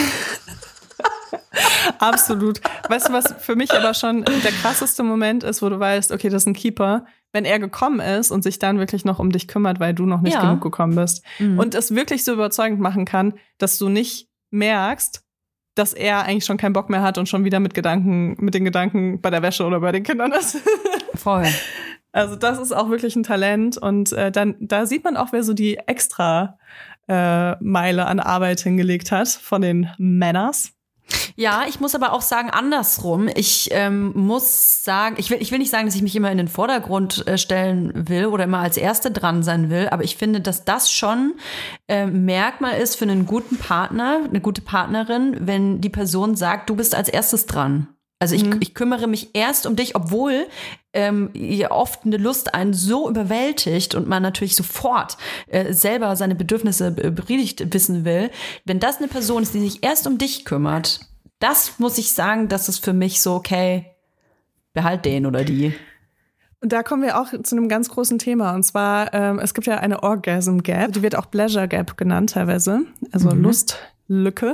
Absolut. Weißt du, was für mich aber schon der krasseste Moment ist, wo du weißt, okay, das ist ein Keeper, wenn er gekommen ist und sich dann wirklich noch um dich kümmert, weil du noch nicht Ja. genug gekommen bist. Mhm. Und es wirklich so überzeugend machen kann, dass du nicht merkst, dass er eigentlich schon keinen Bock mehr hat und schon wieder mit Gedanken, mit den Gedanken bei der Wäsche oder bei den Kindern ist. Voll. Also das ist auch wirklich ein Talent. Und äh, dann da sieht man auch, wer so die extra äh, Meile an Arbeit hingelegt hat von den Männers. Ja, ich muss aber auch sagen, andersrum. Ich ähm, muss sagen, ich will, ich will nicht sagen, dass ich mich immer in den Vordergrund äh, stellen will oder immer als Erste dran sein will, aber ich finde, dass das schon äh, Merkmal ist für einen guten Partner, eine gute Partnerin, wenn die Person sagt, du bist als erstes dran. Also ich, Mhm. ich kümmere mich erst um dich, obwohl ähm, ihr oft eine Lust einen so überwältigt und man natürlich sofort äh, selber seine Bedürfnisse befriedigt wissen will. Wenn das eine Person ist, die sich erst um dich kümmert, das muss ich sagen, das ist für mich so, okay, behalt den oder die. Und da kommen wir auch zu einem ganz großen Thema. Und zwar, ähm, es gibt ja eine Orgasm Gap, die wird auch Pleasure Gap genannt teilweise, also Mhm. Lustlücke.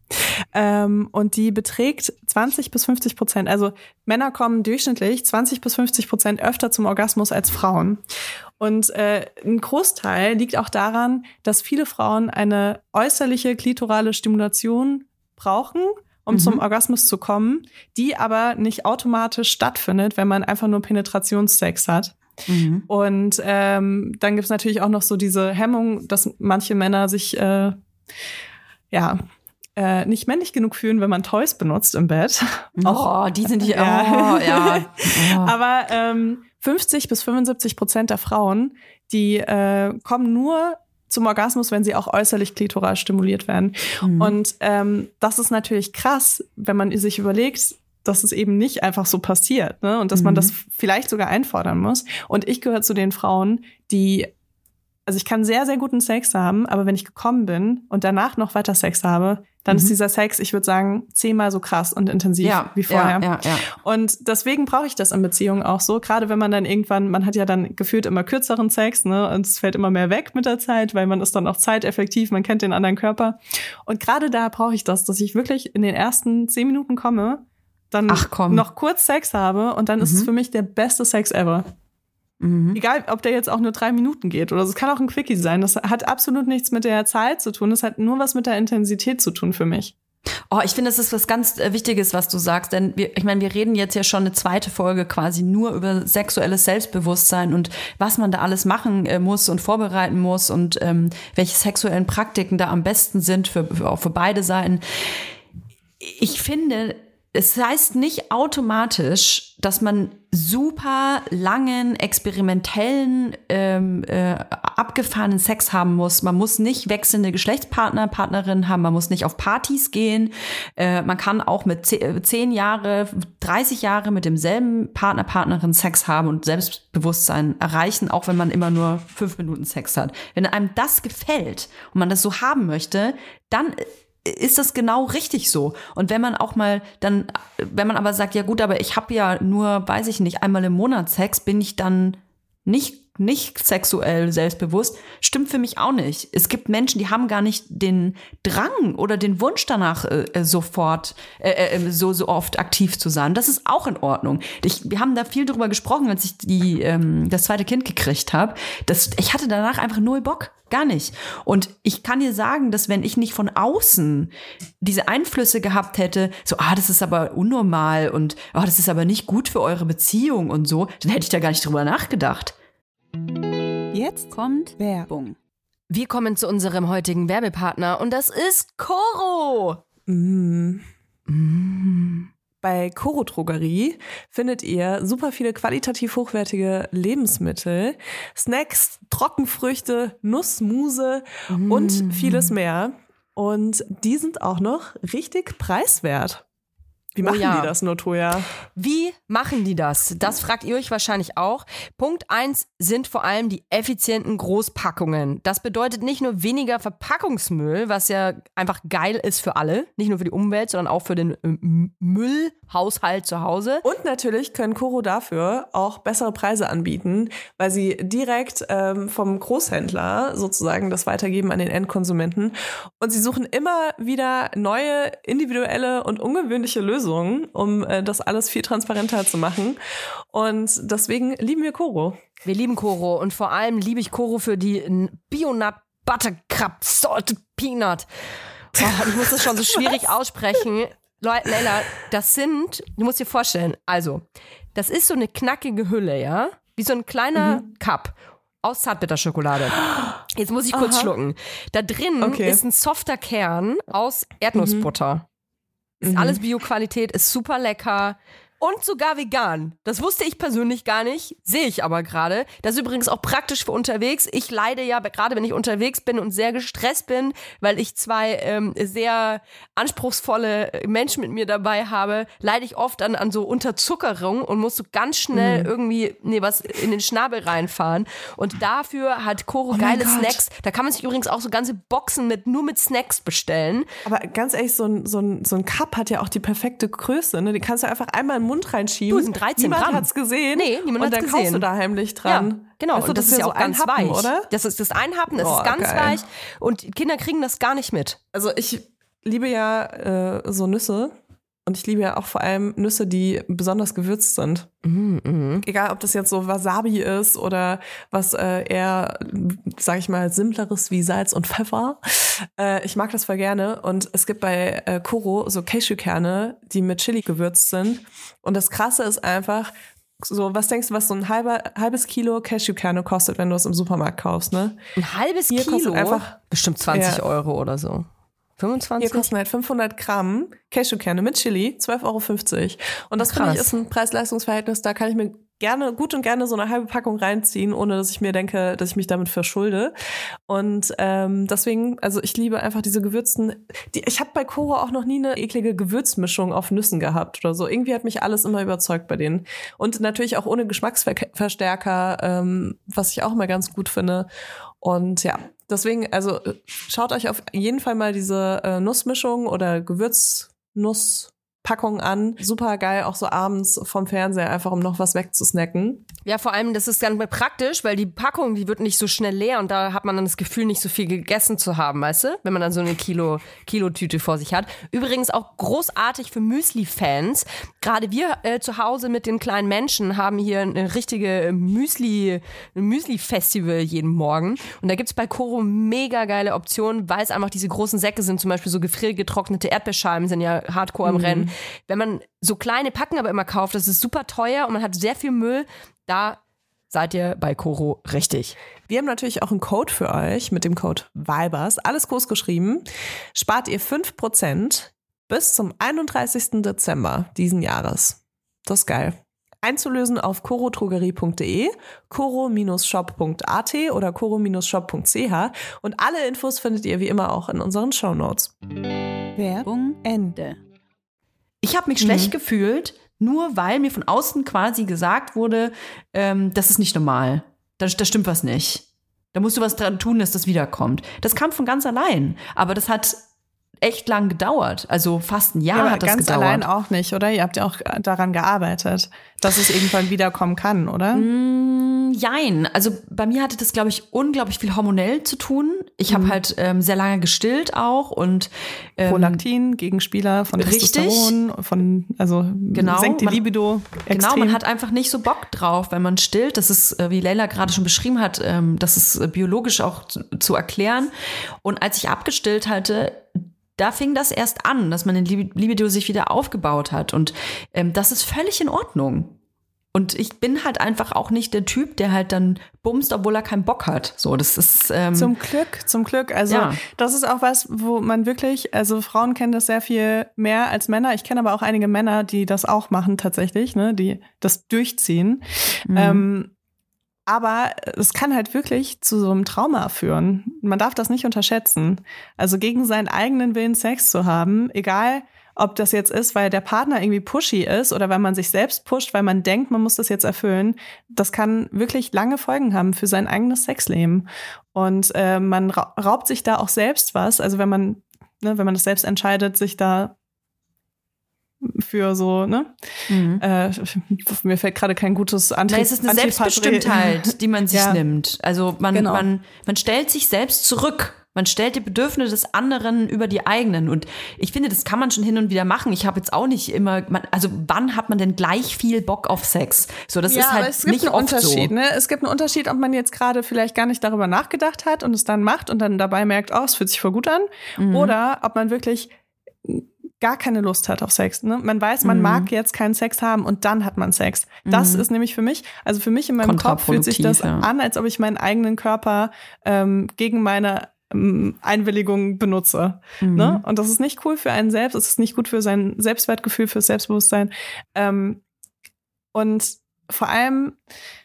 Ähm, und die beträgt zwanzig bis fünfzig Prozent. Also Männer kommen durchschnittlich zwanzig bis fünfzig Prozent öfter zum Orgasmus als Frauen. Und äh, ein Großteil liegt auch daran, dass viele Frauen eine äußerliche klitorale Stimulation brauchen, um Mhm. zum Orgasmus zu kommen, die aber nicht automatisch stattfindet, wenn man einfach nur Penetrationssex hat. Mhm. Und ähm, dann gibt's natürlich auch noch so diese Hemmung, dass manche Männer sich äh, ja äh, nicht männlich genug fühlen, wenn man Toys benutzt im Bett. Oh, die sind die, Ja. oh, ja. Oh. Aber ähm, fünfzig bis fünfundsiebzig Prozent der Frauen, die äh, kommen nur zum Orgasmus, wenn sie auch äußerlich klitoral stimuliert werden. Mhm. Und ähm, das ist natürlich krass, wenn man sich überlegt, dass es eben nicht einfach so passiert, ne? Und dass man Mhm. das vielleicht sogar einfordern muss. Und ich gehöre zu den Frauen, die, also ich kann sehr, sehr guten Sex haben, aber wenn ich gekommen bin und danach noch weiter Sex habe, dann Mhm. ist dieser Sex, ich würde sagen, zehnmal so krass und intensiv ja, wie vorher. Ja, ja, ja. Und deswegen brauche ich das in Beziehungen auch so, gerade wenn man dann irgendwann, man hat ja dann gefühlt immer kürzeren Sex, ne, und es fällt immer mehr weg mit der Zeit, weil man ist dann auch zeiteffektiv, man kennt den anderen Körper. Und gerade da brauche ich das, dass ich wirklich in den ersten zehn Minuten komme, dann Ach, komm. noch kurz Sex habe und dann ist Mhm. es für mich der beste Sex ever. Mhm. Egal, ob der jetzt auch nur drei Minuten geht oder so. Es kann auch ein Quickie sein. Das hat absolut nichts mit der Zeit zu tun. Das hat nur was mit der Intensität zu tun für mich. Oh, ich finde, das ist was ganz äh, Wichtiges, was du sagst, denn wir, ich meine, wir reden jetzt ja schon eine zweite Folge quasi nur über sexuelles Selbstbewusstsein und was man da alles machen äh, muss und vorbereiten muss und ähm, welche sexuellen Praktiken da am besten sind für, für auch für beide Seiten. Ich finde, es heißt nicht automatisch, dass man super langen, experimentellen, ähm, äh, abgefahrenen Sex haben muss. Man muss nicht wechselnde Geschlechtspartner, Partnerinnen haben. Man muss nicht auf Partys gehen. Äh, man kann auch mit zehn Jahre, dreißig Jahre mit demselben Partner, Partnerin Sex haben und Selbstbewusstsein erreichen, auch wenn man immer nur fünf Minuten Sex hat. Wenn einem das gefällt und man das so haben möchte, dann ist das genau richtig so. Und wenn man auch mal dann, wenn man aber sagt, ja gut, aber ich habe ja nur, weiß ich nicht, einmal im Monat Sex, bin ich dann nicht nicht sexuell selbstbewusst, stimmt für mich auch nicht. Es gibt Menschen, die haben gar nicht den Drang oder den Wunsch danach, äh, sofort äh, äh, so so oft aktiv zu sein. Das ist auch in Ordnung. Ich, wir haben da viel drüber gesprochen, als ich die ähm, das zweite Kind gekriegt habe. Das, ich hatte danach einfach null Bock. Gar nicht. Und ich kann dir sagen, dass wenn ich nicht von außen diese Einflüsse gehabt hätte, so, ah, das ist aber unnormal und ah, das ist aber nicht gut für eure Beziehung und so, dann hätte ich da gar nicht drüber nachgedacht. Jetzt kommt Werbung. Wir kommen zu unserem heutigen Werbepartner und das ist Koro. Mm. Mm. Bei Koro Drogerie findet ihr super viele qualitativ hochwertige Lebensmittel, Snacks, Trockenfrüchte, Nussmuse Mm. und vieles mehr. Und die sind auch noch richtig preiswert. Wie machen oh ja. die das, Notoya? Wie machen die das? Das fragt ihr euch wahrscheinlich auch. Punkt eins sind vor allem die effizienten Großpackungen. Das bedeutet nicht nur weniger Verpackungsmüll, was ja einfach geil ist für alle. Nicht nur für die Umwelt, sondern auch für den äh, Müllhaushalt zu Hause. Und natürlich können Koro dafür auch bessere Preise anbieten, weil sie direkt ähm, vom Großhändler sozusagen das weitergeben an den Endkonsumenten. Und sie suchen immer wieder neue, individuelle und ungewöhnliche Lösungen, um äh, das alles viel transparenter zu machen. Und deswegen lieben wir Koro. Wir lieben Koro und vor allem liebe ich Koro für die Bionut Buttercup Salted Peanut. Oh, ich muss das schon so schwierig aussprechen. Leute, Leila, das sind, du musst dir vorstellen, also, das ist so eine knackige Hülle, ja? Wie so ein kleiner mhm. Cup aus Zartbitterschokolade. Jetzt muss ich kurz Aha. schlucken. Da drin okay. ist ein softer Kern aus Erdnussbutter. Mhm. Ist mhm. alles Bio-Qualität, ist super lecker und sogar vegan. Das wusste ich persönlich gar nicht, sehe ich aber gerade. Das ist übrigens auch praktisch für unterwegs. Ich leide ja, gerade wenn ich unterwegs bin und sehr gestresst bin, weil ich zwei ähm, sehr anspruchsvolle Menschen mit mir dabei habe, leide ich oft an, an so Unterzuckerung und muss so ganz schnell mhm. irgendwie nee, was in den Schnabel reinfahren. Und dafür hat Koro oh geile Snacks. Da kann man sich übrigens auch so ganze Boxen mit nur mit Snacks bestellen. Aber ganz ehrlich, so ein, so ein, so ein Cup hat ja auch die perfekte Größe. Ne? Die kannst du einfach einmal in den Mund reinschieben. Du, sind dreizehn niemand Gramm. hat's gesehen. Nee, niemand und hat's gesehen. Und dann kaufst du da heimlich dran. Ja, genau. Weißt du, und das, das ist ja so auch ganz Happen, weich. Oder? Das ist das Einhappen, das oh, ist ganz geil. weich. Und Kinder kriegen das gar nicht mit. Also ich liebe ja äh, so Nüsse. Und ich liebe ja auch vor allem Nüsse, die besonders gewürzt sind. Mhm, mh. Egal, ob das jetzt so Wasabi ist oder was äh, eher, sag ich mal, simpleres wie Salz und Pfeffer. Äh, ich mag das voll gerne. Und es gibt bei äh, Koro so Cashewkerne, die mit Chili gewürzt sind. Und das Krasse ist einfach, so, was denkst du, was so ein halber, halbes Kilo Cashewkerne kostet, wenn du es im Supermarkt kaufst, ne? Ein halbes Hier Kilo? kostet einfach bestimmt zwanzig ja. Euro oder so. fünfundzwanzig? Hier kosten halt fünfhundert Gramm Cashewkerne mit Chili, zwölf Euro fünfzig. Und das finde ich ist ein Preis-Leistungs-Verhältnis, da kann ich mir gerne, gut und gerne so eine halbe Packung reinziehen, ohne dass ich mir denke, dass ich mich damit verschulde. Und ähm, deswegen, also ich liebe einfach diese gewürzten, die, ich habe bei Koro auch noch nie eine eklige Gewürzmischung auf Nüssen gehabt oder so. Irgendwie hat mich alles immer überzeugt bei denen. Und natürlich auch ohne Geschmacksverstärker, ähm, was ich auch immer ganz gut finde. Und ja, deswegen, also schaut euch auf jeden Fall mal diese äh, Nussmischung oder Gewürznusspackung an. Super geil, auch so abends vom Fernseher, einfach um noch was wegzusnacken. Ja, vor allem, das ist ganz praktisch, weil die Packung, die wird nicht so schnell leer und da hat man dann das Gefühl, nicht so viel gegessen zu haben, weißt du? Wenn man dann so eine Kilo, Kilo-Tüte vor sich hat. Übrigens auch großartig für Müsli-Fans. Gerade wir äh, zu Hause mit den kleinen Menschen haben hier eine richtige Müsli, ein Müsli-Festival jeden Morgen. Und da gibt's bei Koro mega geile Optionen, weil es einfach diese großen Säcke sind, zum Beispiel so gefriergetrocknete Erdbeerscheiben sind ja hardcore am Mhm. Rennen. Wenn man so kleine Packen aber immer kauft, das ist super teuer und man hat sehr viel Müll, da seid ihr bei Koro richtig. Wir haben natürlich auch einen Code für euch mit dem Code VIBERS. Alles groß geschrieben. Spart ihr fünf Prozent bis zum einunddreißigsten Dezember diesen Jahres. Das ist geil. Einzulösen auf korotrogerie punkt de, koro-shop punkt at oder koro-shop punkt ch. Und alle Infos findet ihr wie immer auch in unseren Shownotes. Werbung Ende. Ich habe mich Mhm. schlecht gefühlt, nur weil mir von außen quasi gesagt wurde, ähm, das ist nicht normal. Da, da stimmt was nicht. Da musst du was dran tun, dass das wiederkommt. Das kam von ganz allein. Aber das hat echt lang gedauert. Also fast ein Jahr Ja, aber hat das ganz gedauert. allein auch nicht, oder? Ihr habt ja auch daran gearbeitet, dass es irgendwann wiederkommen kann, oder? Mm, jein. Also bei mir hatte das, glaube ich, unglaublich viel hormonell zu tun. Ich habe Mhm. halt ähm, sehr lange gestillt auch und ähm, Prolaktin, Gegenspieler von richtig. Testosteron, von, also Genau, senkt die man- Libido extrem. Genau, man hat einfach nicht so Bock drauf, wenn man stillt. Das ist, äh, wie Leila gerade schon beschrieben hat, ähm, das ist äh, biologisch auch zu, zu erklären. Und als ich abgestillt hatte, da fing das erst an, dass meine Lib- Libido sich wieder aufgebaut hat. Und ähm, das ist völlig in Ordnung. Und ich bin halt einfach auch nicht der Typ, der halt dann bumst, obwohl er keinen Bock hat. So, das ist ähm, Zum Glück, zum Glück. Also Ja. das ist auch was, wo man wirklich, also Frauen kennen das sehr viel mehr als Männer. Ich kenne aber auch einige Männer, die das auch machen tatsächlich, ne, die das durchziehen. Mhm. Ähm, aber es kann halt wirklich zu so einem Trauma führen. Man darf das nicht unterschätzen. Also gegen seinen eigenen Willen Sex zu haben, egal ob das jetzt ist, weil der Partner irgendwie pushy ist oder weil man sich selbst pusht, weil man denkt, man muss das jetzt erfüllen, das kann wirklich lange Folgen haben für sein eigenes Sexleben. Und äh, man ra- raubt sich da auch selbst was. Also wenn man, ne, wenn man das selbst entscheidet, sich da für so, ne? Mhm. Äh, mir fällt gerade kein gutes Anti- Nein, es ist eine Selbstbestimmtheit, die man sich ja. nimmt. Also man, genau. man, man stellt sich selbst zurück. Man stellt die Bedürfnisse des anderen über die eigenen. Und ich finde, das kann man schon hin und wieder machen. Ich habe jetzt auch nicht immer, man, also wann hat man denn gleich viel Bock auf Sex? So, das ja, ist halt aber es gibt nicht einen oft Unterschied, so. Ne? Es gibt einen Unterschied, ob man jetzt gerade vielleicht gar nicht darüber nachgedacht hat und es dann macht und dann dabei merkt, oh, es fühlt sich voll gut an. Mhm. Oder ob man wirklich gar keine Lust hat auf Sex. Ne? Man weiß, man mhm. mag jetzt keinen Sex haben und dann hat man Sex. Das mhm. ist nämlich für mich, also für mich in meinem Kopf fühlt sich das ja. an, als ob ich meinen eigenen Körper ähm, gegen meine ähm, Einwilligung benutze. Mhm. Ne? Und das ist nicht cool für einen selbst, es ist nicht gut für sein Selbstwertgefühl, fürs Selbstbewusstsein. Ähm, und vor allem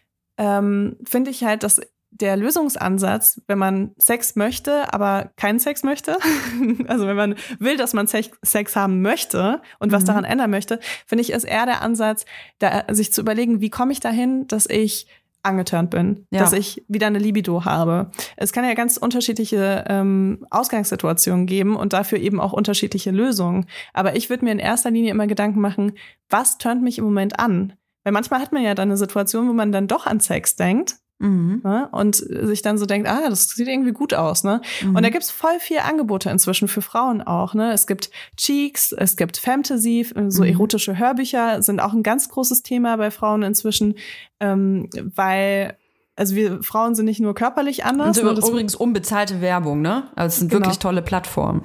ähm, finde ich halt, dass der Lösungsansatz, wenn man Sex möchte, aber keinen Sex möchte, also wenn man will, dass man Sex, Sex haben möchte und was mhm. daran ändern möchte, finde ich, ist eher der Ansatz, da, sich zu überlegen, wie komme ich dahin, dass ich angeturnt bin, ja. dass ich wieder eine Libido habe. Es kann ja ganz unterschiedliche ähm, Ausgangssituationen geben und dafür eben auch unterschiedliche Lösungen. Aber ich würde mir in erster Linie immer Gedanken machen, was turnt mich im Moment an? Weil manchmal hat man ja dann eine Situation, wo man dann doch an Sex denkt, Mhm. Ne? Und sich dann so denkt, ah, das sieht irgendwie gut aus, ne? Mhm. Und da gibt's voll viel Angebote inzwischen für Frauen auch, ne? Es gibt Cheeks, es gibt Fantasy, so mhm. erotische Hörbücher sind auch ein ganz großes Thema bei Frauen inzwischen, ähm, weil also wir Frauen sind nicht nur körperlich anders. Und das übrigens unbezahlte Werbung, ne? Also es sind genau. wirklich tolle Plattformen.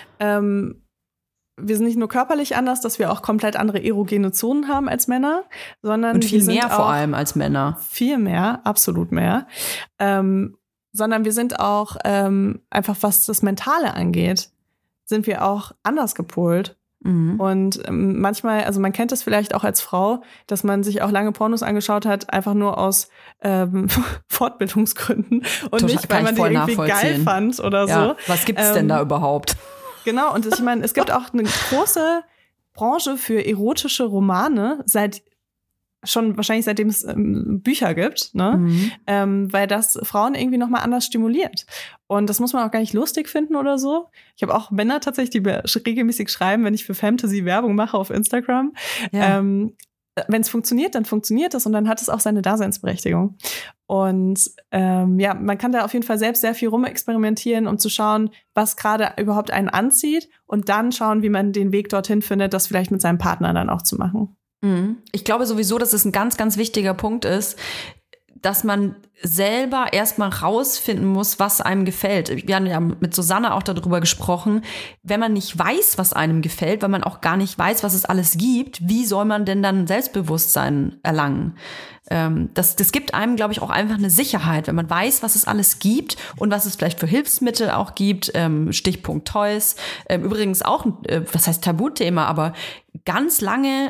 Ähm, wir sind nicht nur körperlich anders, dass wir auch komplett andere erogene Zonen haben als Männer, sondern und viel wir sind mehr auch vor allem als Männer. Viel mehr, absolut mehr. Ähm, sondern wir sind auch ähm, einfach, was das Mentale angeht, sind wir auch anders gepolt. Mhm. Und ähm, manchmal, also man kennt das vielleicht auch als Frau, dass man sich auch lange Pornos angeschaut hat, einfach nur aus ähm, Fortbildungsgründen und Total, nicht, weil man die irgendwie geil fand oder ja, so. Was gibt's ähm, denn da überhaupt? Genau, und ich meine, es gibt auch eine große Branche für erotische Romane, seit schon wahrscheinlich seitdem es ähm, Bücher gibt, ne? Mhm. Ähm, weil das Frauen irgendwie nochmal anders stimuliert. Und das muss man auch gar nicht lustig finden oder so. Ich habe auch Männer tatsächlich, die mir regelmäßig schreiben, wenn ich für Fantasy Werbung mache auf Instagram. Ja. Ähm, wenn es funktioniert, dann funktioniert es und dann hat es auch seine Daseinsberechtigung. Und ähm, ja, man kann da auf jeden Fall selbst sehr viel rumexperimentieren, um zu schauen, was gerade überhaupt einen anzieht und dann schauen, wie man den Weg dorthin findet, das vielleicht mit seinem Partner dann auch zu machen. Ich glaube sowieso, dass es ein ganz, ganz wichtiger Punkt ist, dass man selber erstmal rausfinden muss, was einem gefällt. Wir haben ja mit Susanne auch darüber gesprochen, wenn man nicht weiß, was einem gefällt, weil man auch gar nicht weiß, was es alles gibt, wie soll man denn dann Selbstbewusstsein erlangen? Ähm, das, das gibt einem, glaube ich, auch einfach eine Sicherheit, wenn man weiß, was es alles gibt und was es vielleicht für Hilfsmittel auch gibt, ähm, Stichpunkt Toys. Ähm, übrigens auch, äh, was heißt Tabuthema, aber ganz lange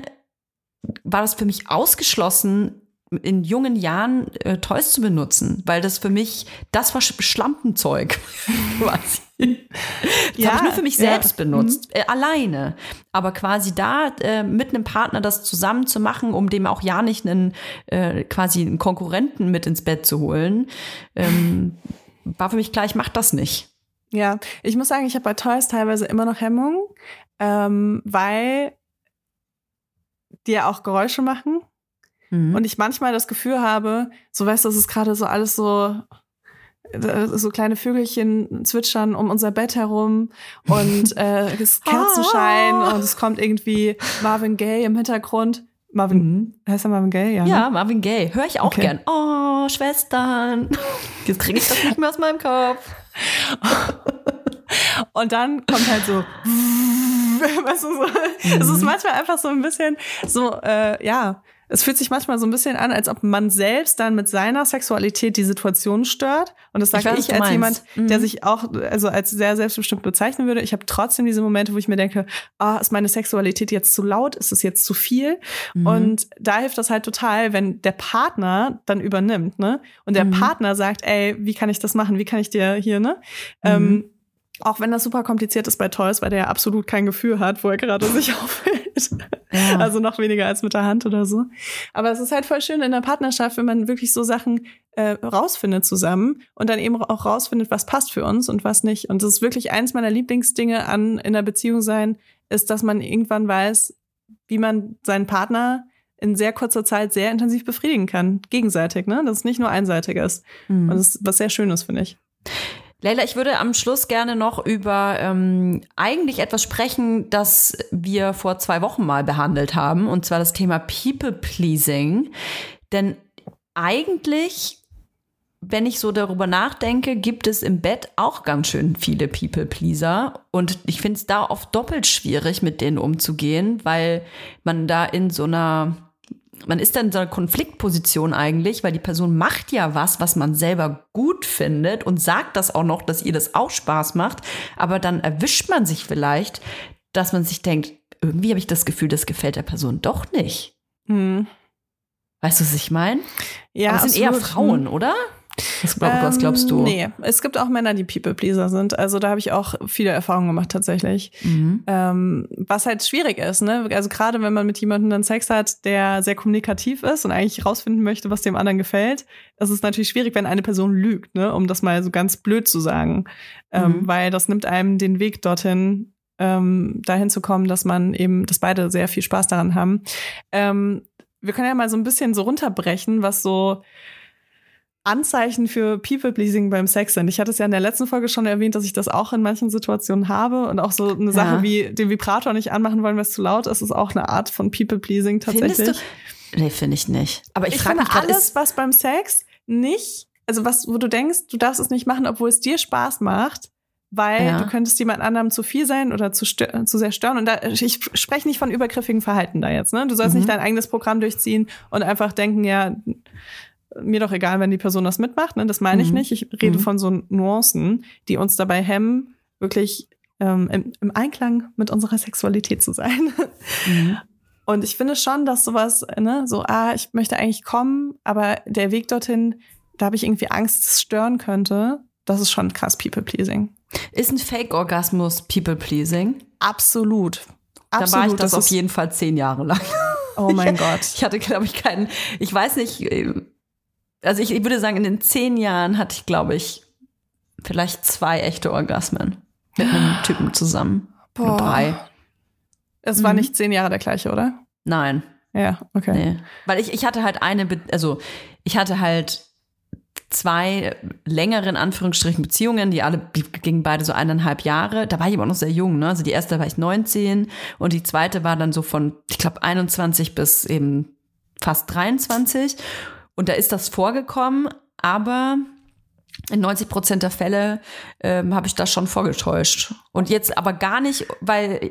war das für mich ausgeschlossen, in jungen Jahren äh, Toys zu benutzen, weil das für mich, das war Schlampenzeug quasi. Das ja, habe ich nur für mich selbst ja. benutzt, äh, alleine. Aber quasi da äh, mit einem Partner das zusammen zu machen, um dem auch ja nicht einen äh, quasi einen Konkurrenten mit ins Bett zu holen, ähm, war für mich klar, ich mach das nicht. Ja, ich muss sagen, ich habe bei Toys teilweise immer noch Hemmungen, ähm, weil die ja auch Geräusche machen. Mhm. Und ich manchmal das Gefühl habe, so weißt du, es ist gerade so alles so, so kleine Vögelchen zwitschern um unser Bett herum und äh, es ist Kerzenschein und es kommt irgendwie Marvin Gaye im Hintergrund. Marvin, mhm. heißt er Marvin Gaye? Ja, ja ne? Marvin Gaye. Höre ich auch okay. gern. Oh, Schwestern. Jetzt kriege ich das nicht mehr aus meinem Kopf. Und dann kommt halt so, weißt du, so, mhm. es ist manchmal einfach so ein bisschen so, äh, ja, es fühlt sich manchmal so ein bisschen an, als ob man selbst dann mit seiner Sexualität die Situation stört. Und das sage ich, ich als meinst. jemand, mhm. der sich auch also als sehr selbstbestimmt bezeichnen würde. Ich habe trotzdem diese Momente, wo ich mir denke, ah, ist meine Sexualität jetzt zu laut? Ist es jetzt zu viel? Mhm. Und da hilft das halt total, wenn der Partner dann übernimmt, ne? Und der mhm. Partner sagt, ey, wie kann ich das machen? Wie kann ich dir hier, ne? Mhm. Ähm, Auch wenn das super kompliziert ist bei Toys, weil der ja absolut kein Gefühl hat, wo er gerade sich aufhält. Ja. Also noch weniger als mit der Hand oder so. Aber es ist halt voll schön in der Partnerschaft, wenn man wirklich so Sachen äh, rausfindet zusammen und dann eben auch rausfindet, was passt für uns und was nicht. Und das ist wirklich eins meiner Lieblingsdinge an in der Beziehung sein, ist, dass man irgendwann weiß, wie man seinen Partner in sehr kurzer Zeit sehr intensiv befriedigen kann. Gegenseitig, ne? Dass es nicht nur einseitig ist. Mhm. Und das ist was sehr Schönes, finde ich. Leila, ich würde am Schluss gerne noch über ähm, eigentlich etwas sprechen, das wir vor zwei Wochen mal behandelt haben, und zwar das Thema People-Pleasing. Denn eigentlich, wenn ich so darüber nachdenke, gibt es im Bett auch ganz schön viele People-Pleaser. Und ich finde es da oft doppelt schwierig, mit denen umzugehen, weil man da in so einer Man ist dann in so einer Konfliktposition eigentlich, weil die Person macht ja was, was man selber gut findet und sagt das auch noch, dass ihr das auch Spaß macht. Aber dann erwischt man sich vielleicht, dass man sich denkt, irgendwie habe ich das Gefühl, das gefällt der Person doch nicht. Hm. Weißt du, was ich meine? Ja, aber es sind eher Frauen, oder? Was, glaub, ähm, was glaubst du? Nee, es gibt auch Männer, die People-Pleaser sind. Also da habe ich auch viele Erfahrungen gemacht tatsächlich. Mhm. Ähm, was halt schwierig ist, ne? Also gerade wenn man mit jemandem dann Sex hat, der sehr kommunikativ ist und eigentlich rausfinden möchte, was dem anderen gefällt, das ist natürlich schwierig, wenn eine Person lügt, ne? Um das mal so ganz blöd zu sagen. Mhm. Ähm, weil das nimmt einem den Weg dorthin, ähm, dahin zu kommen, dass man eben, dass beide sehr viel Spaß daran haben. Ähm, wir können ja mal so ein bisschen so runterbrechen, was so Anzeichen für People-Pleasing beim Sex sind. Ich hatte es ja in der letzten Folge schon erwähnt, dass ich das auch in manchen Situationen habe und auch so eine Sache ja. wie den Vibrator nicht anmachen wollen, weil es zu laut ist, ist auch eine Art von People-Pleasing tatsächlich. Findest du? Nee, finde ich nicht. Aber ich, ich frage finde mich grad, alles, ist was beim Sex nicht, also was, wo du denkst, du darfst es nicht machen, obwohl es dir Spaß macht, weil ja. du könntest jemand anderem zu viel sein oder zu, stö- zu sehr stören. Und da, ich spreche nicht von übergriffigen Verhalten da jetzt, ne? Du sollst mhm. nicht dein eigenes Programm durchziehen und einfach denken, ja, mir doch egal, wenn die Person das mitmacht, ne? Das meine ich mhm. nicht. Ich rede mhm. von so Nuancen, die uns dabei hemmen, wirklich ähm, im, im Einklang mit unserer Sexualität zu sein. Mhm. Und ich finde schon, dass sowas, ne, so, ah, ich möchte eigentlich kommen, aber der Weg dorthin, da habe ich irgendwie Angst, dass es stören könnte. Das ist schon krass People-Pleasing. Ist ein Fake-Orgasmus People-Pleasing? Absolut. Absolut. Da war ich das, das auf jeden Fall zehn Jahre lang. Oh mein ich, Gott. Ich hatte, glaube ich, keinen, ich weiß nicht, also ich, ich würde sagen, in den zehn Jahren hatte ich, glaube ich, vielleicht zwei echte Orgasmen mit einem Typen zusammen. Boah. Oder drei. Es war mhm. nicht zehn Jahre der gleiche, oder? Nein. Ja, okay. Nee. Weil ich, ich hatte halt eine, Be- also ich hatte halt zwei längere, in Anführungsstrichen, Beziehungen, die alle die gingen beide so eineinhalb Jahre. Da war ich aber noch sehr jung, ne? Also die erste war ich neunzehn und die zweite war dann so von, ich glaube, einundzwanzig bis eben fast dreiundzwanzig. Und da ist das vorgekommen, aber in neunzig Prozent der Fälle ähm, habe ich das schon vorgetäuscht. Und jetzt aber gar nicht, weil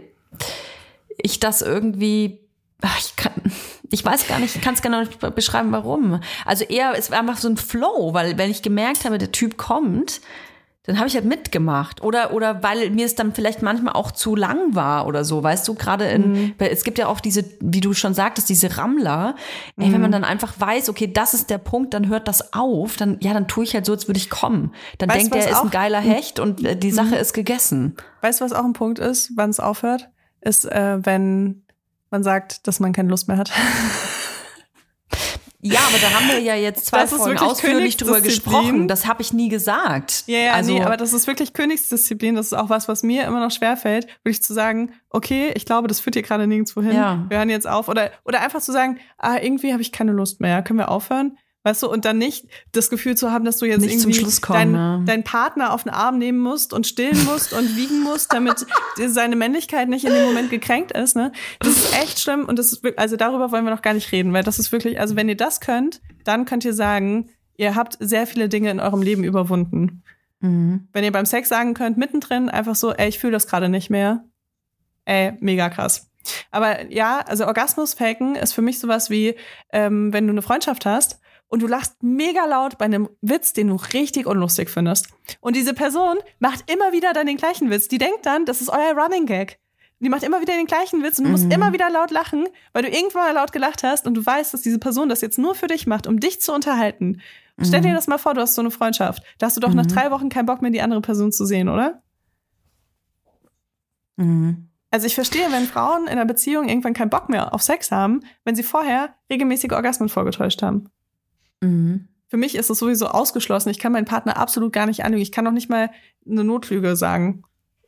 ich das irgendwie, ach, ich kann, ich weiß gar nicht, ich kann es genau nicht beschreiben, warum. Also eher, es war einfach so ein Flow, weil wenn ich gemerkt habe, der Typ kommt, dann habe ich halt mitgemacht. Oder, oder weil mir es dann vielleicht manchmal auch zu lang war oder so, weißt du, gerade in, mhm. es gibt ja auch diese, wie du schon sagtest, diese Rammler. Ey, mhm. wenn man dann einfach weiß, okay, das ist der Punkt, dann hört das auf, dann, ja, dann tue ich halt so, als würde ich kommen. Dann weißt, denkt er, ist ein geiler Hecht und äh, die Sache mhm. ist gegessen. Weißt du, was auch ein Punkt ist, wann es aufhört? Ist, äh, wenn man sagt, dass man keine Lust mehr hat. Ja, aber da haben wir ja jetzt zwei Folgen ausführlich drüber gesprochen. Das habe ich nie gesagt. Ja, ja, also, nee, aber das ist wirklich Königsdisziplin. Das ist auch was, was mir immer noch schwerfällt, wirklich zu sagen, okay, ich glaube, das führt hier gerade nirgendwo hin. Ja. Wir hören jetzt auf. Oder, oder einfach zu sagen, ah, irgendwie habe ich keine Lust mehr. Können wir aufhören? Weißt du, und dann nicht das Gefühl zu haben, dass du jetzt nicht irgendwie zum Schluss kommen, deinen ja. dein Partner auf den Arm nehmen musst und stillen musst und wiegen musst, damit seine Männlichkeit nicht in dem Moment gekränkt ist. Ne? Das ist echt schlimm und das ist wirklich, also darüber wollen wir noch gar nicht reden, weil das ist wirklich, also wenn ihr das könnt, dann könnt ihr sagen, ihr habt sehr viele Dinge in eurem Leben überwunden. Mhm. Wenn ihr beim Sex sagen könnt, mittendrin einfach so, ey, ich fühle das gerade nicht mehr. Ey, mega krass. Aber ja, also Orgasmus faken ist für mich sowas wie, ähm, wenn du eine Freundschaft hast und du lachst mega laut bei einem Witz, den du richtig unlustig findest. Und diese Person macht immer wieder dann den gleichen Witz. Die denkt dann, das ist euer Running Gag. Die macht immer wieder den gleichen Witz und du musst mhm. immer wieder laut lachen, weil du irgendwann mal laut gelacht hast und du weißt, dass diese Person das jetzt nur für dich macht, um dich zu unterhalten. Mhm. Stell dir das mal vor, du hast so eine Freundschaft. Da hast du doch mhm. nach drei Wochen keinen Bock mehr, die andere Person zu sehen, oder? Mhm. Also ich verstehe, wenn Frauen in einer Beziehung irgendwann keinen Bock mehr auf Sex haben, wenn sie vorher regelmäßige Orgasmen vorgetäuscht haben. Mhm. Für mich ist es sowieso ausgeschlossen. Ich kann meinen Partner absolut gar nicht anlügen. Ich kann noch nicht mal eine Notlüge sagen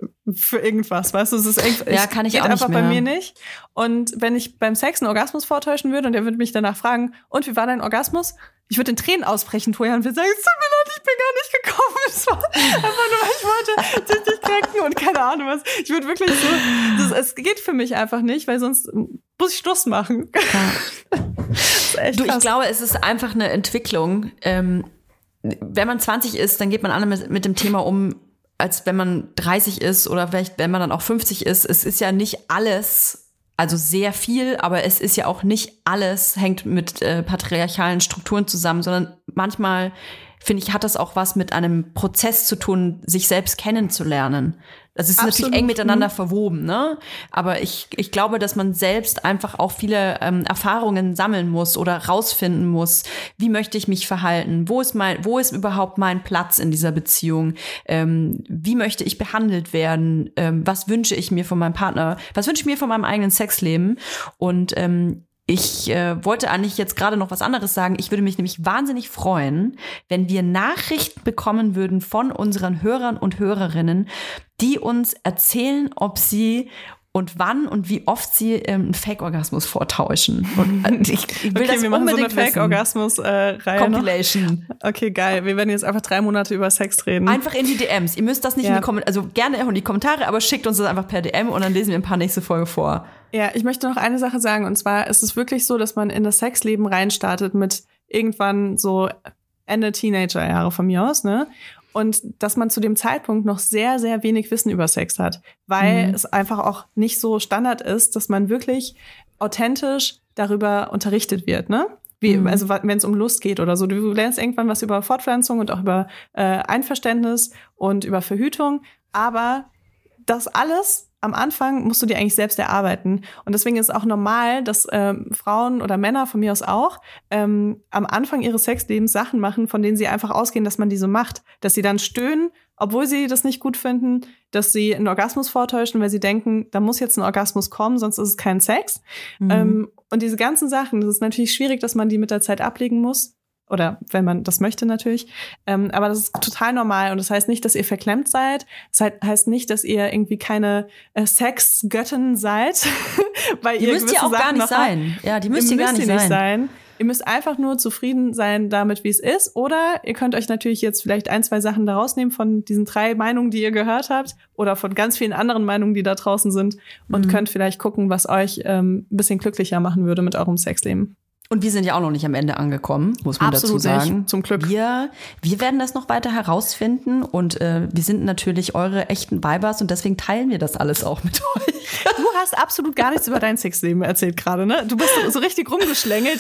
für irgendwas, weißt du? Es ist echt, ja, kann ich geht auch nicht einfach mehr. bei mir nicht. Und wenn ich beim Sex einen Orgasmus vortäuschen würde und er würde mich danach fragen, und wie war dein Orgasmus? Ich würde in Tränen ausbrechen vorher und würde sagen, es tut mir leid, ich bin gar nicht gekommen. Es war einfach nur, ich wollte dich kränken und keine Ahnung was. Ich würde wirklich so, das, es geht für mich einfach nicht, weil sonst muss ich Schluss machen. Ja. Das ist echt Du, ich krass. glaube, es ist einfach eine Entwicklung. Ähm, wenn man zwanzig ist, dann geht man alle mit, mit dem Thema um, als wenn man dreißig ist oder vielleicht, wenn man dann auch fünfzig ist. Es ist ja nicht alles, also sehr viel, aber es ist ja auch nicht alles, hängt mit äh, patriarchalen Strukturen zusammen, sondern manchmal, finde ich, hat das auch was mit einem Prozess zu tun, sich selbst kennenzulernen. Das ist Absolut. natürlich eng miteinander verwoben, ne? Aber ich, ich glaube, dass man selbst einfach auch viele ähm, Erfahrungen sammeln muss oder rausfinden muss. Wie möchte ich mich verhalten? Wo ist mein, wo ist überhaupt mein Platz in dieser Beziehung? Ähm, wie möchte ich behandelt werden? Ähm, was wünsche ich mir von meinem Partner? Was wünsche ich mir von meinem eigenen Sexleben? Und ähm, Ich äh, wollte eigentlich jetzt gerade noch was anderes sagen. Ich würde mich nämlich wahnsinnig freuen, wenn wir Nachrichten bekommen würden von unseren Hörern und Hörerinnen, die uns erzählen, ob sie und wann und wie oft sie ähm, einen Fake-Orgasmus vortäuschen. Und äh, ich, ich will okay, das wir machen so eine unbedingt wissen. Fake-Orgasmus-Reihe noch. Compilation. Okay, geil. Wir werden jetzt einfach drei Monate über Sex reden. Einfach in die D Ms. Ihr müsst das nicht Ja. in die Kommentare, also gerne auch in die Kommentare, aber schickt uns das einfach per D M und dann lesen wir ein paar nächste Folge vor. Ja, ich möchte noch eine Sache sagen. Und zwar ist es wirklich so, dass man in das Sexleben reinstartet mit irgendwann so Ende Teenagerjahre von mir aus, ne? Und dass man zu dem Zeitpunkt noch sehr, sehr wenig Wissen über Sex hat, weil Mhm. es einfach auch nicht so Standard ist, dass man wirklich authentisch darüber unterrichtet wird, ne? Wie, Mhm. also wenn es um Lust geht oder so. Du lernst irgendwann was über Fortpflanzung und auch über äh, Einverständnis und über Verhütung, aber das alles am Anfang musst du dir eigentlich selbst erarbeiten. Und deswegen ist es auch normal, dass ähm, Frauen oder Männer von mir aus auch ähm, am Anfang ihres Sexlebens Sachen machen, von denen sie einfach ausgehen, dass man die so macht. Dass sie dann stöhnen, obwohl sie das nicht gut finden, dass sie einen Orgasmus vortäuschen, weil sie denken, da muss jetzt ein Orgasmus kommen, sonst ist es kein Sex. Mhm. Ähm, und diese ganzen Sachen, das ist natürlich schwierig, dass man die mit der Zeit ablegen muss. Oder wenn man das möchte natürlich. Ähm, aber das ist total normal. Und das heißt nicht, dass ihr verklemmt seid. Das heißt nicht, dass ihr irgendwie keine äh, Sexgöttin seid. weil Die ihr müsst ihr gewisse auch gar Sachen nicht noch habt. sein. Ja, die müsst ihr gar nicht sein. sein. Ihr müsst einfach nur zufrieden sein damit, wie es ist. Oder ihr könnt euch natürlich jetzt vielleicht ein, zwei Sachen da rausnehmen von diesen drei Meinungen, die ihr gehört habt. Oder von ganz vielen anderen Meinungen, die da draußen sind. Und Mhm. könnt vielleicht gucken, was euch ähm, ein bisschen glücklicher machen würde mit eurem Sexleben. Und wir sind ja auch noch nicht am Ende angekommen, muss man Absolut dazu sagen. nicht, zum Glück. Wir, wir werden das noch weiter herausfinden und äh, wir sind natürlich eure echten Vibers und deswegen teilen wir das alles auch mit euch. Du hast absolut gar nichts über dein Sexleben erzählt gerade, ne? Du bist so, so richtig rumgeschlängelt.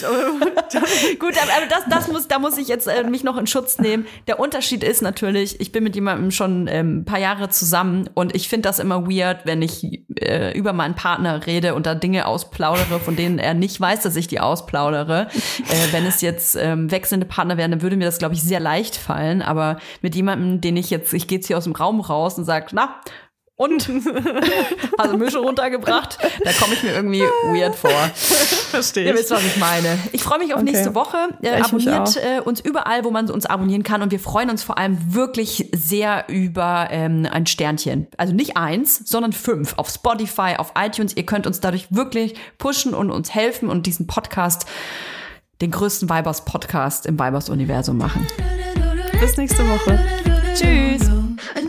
Gut, aber, aber das, das muss, da muss ich jetzt äh, mich noch in Schutz nehmen. Der Unterschied ist natürlich, ich bin mit jemandem schon ähm, ein paar Jahre zusammen und ich finde das immer weird, wenn ich äh, über meinen Partner rede und da Dinge ausplaudere, von denen er nicht weiß, dass ich die ausplaudere. Äh, wenn es jetzt ähm, wechselnde Partner wären, dann würde mir das, glaube ich, sehr leicht fallen. Aber mit jemandem, den ich jetzt, ich gehe jetzt hier aus dem Raum raus und sage, na, und? Also Mische runtergebracht, da komme ich mir irgendwie weird vor. Verstehe Ihr ich. wisst, was ich meine. Ich freue mich auf Okay. nächste Woche. Äh, Ich mich abonniert auch. äh, uns überall, wo man uns abonnieren kann. Und wir freuen uns vor allem wirklich sehr über ähm, ein Sternchen. Also nicht eins, sondern fünf. Auf Spotify, auf iTunes. Ihr könnt uns dadurch wirklich pushen und uns helfen und diesen Podcast, den größten Vibers-Podcast im Vibers-Universum machen. Bis nächste Woche. Tschüss. I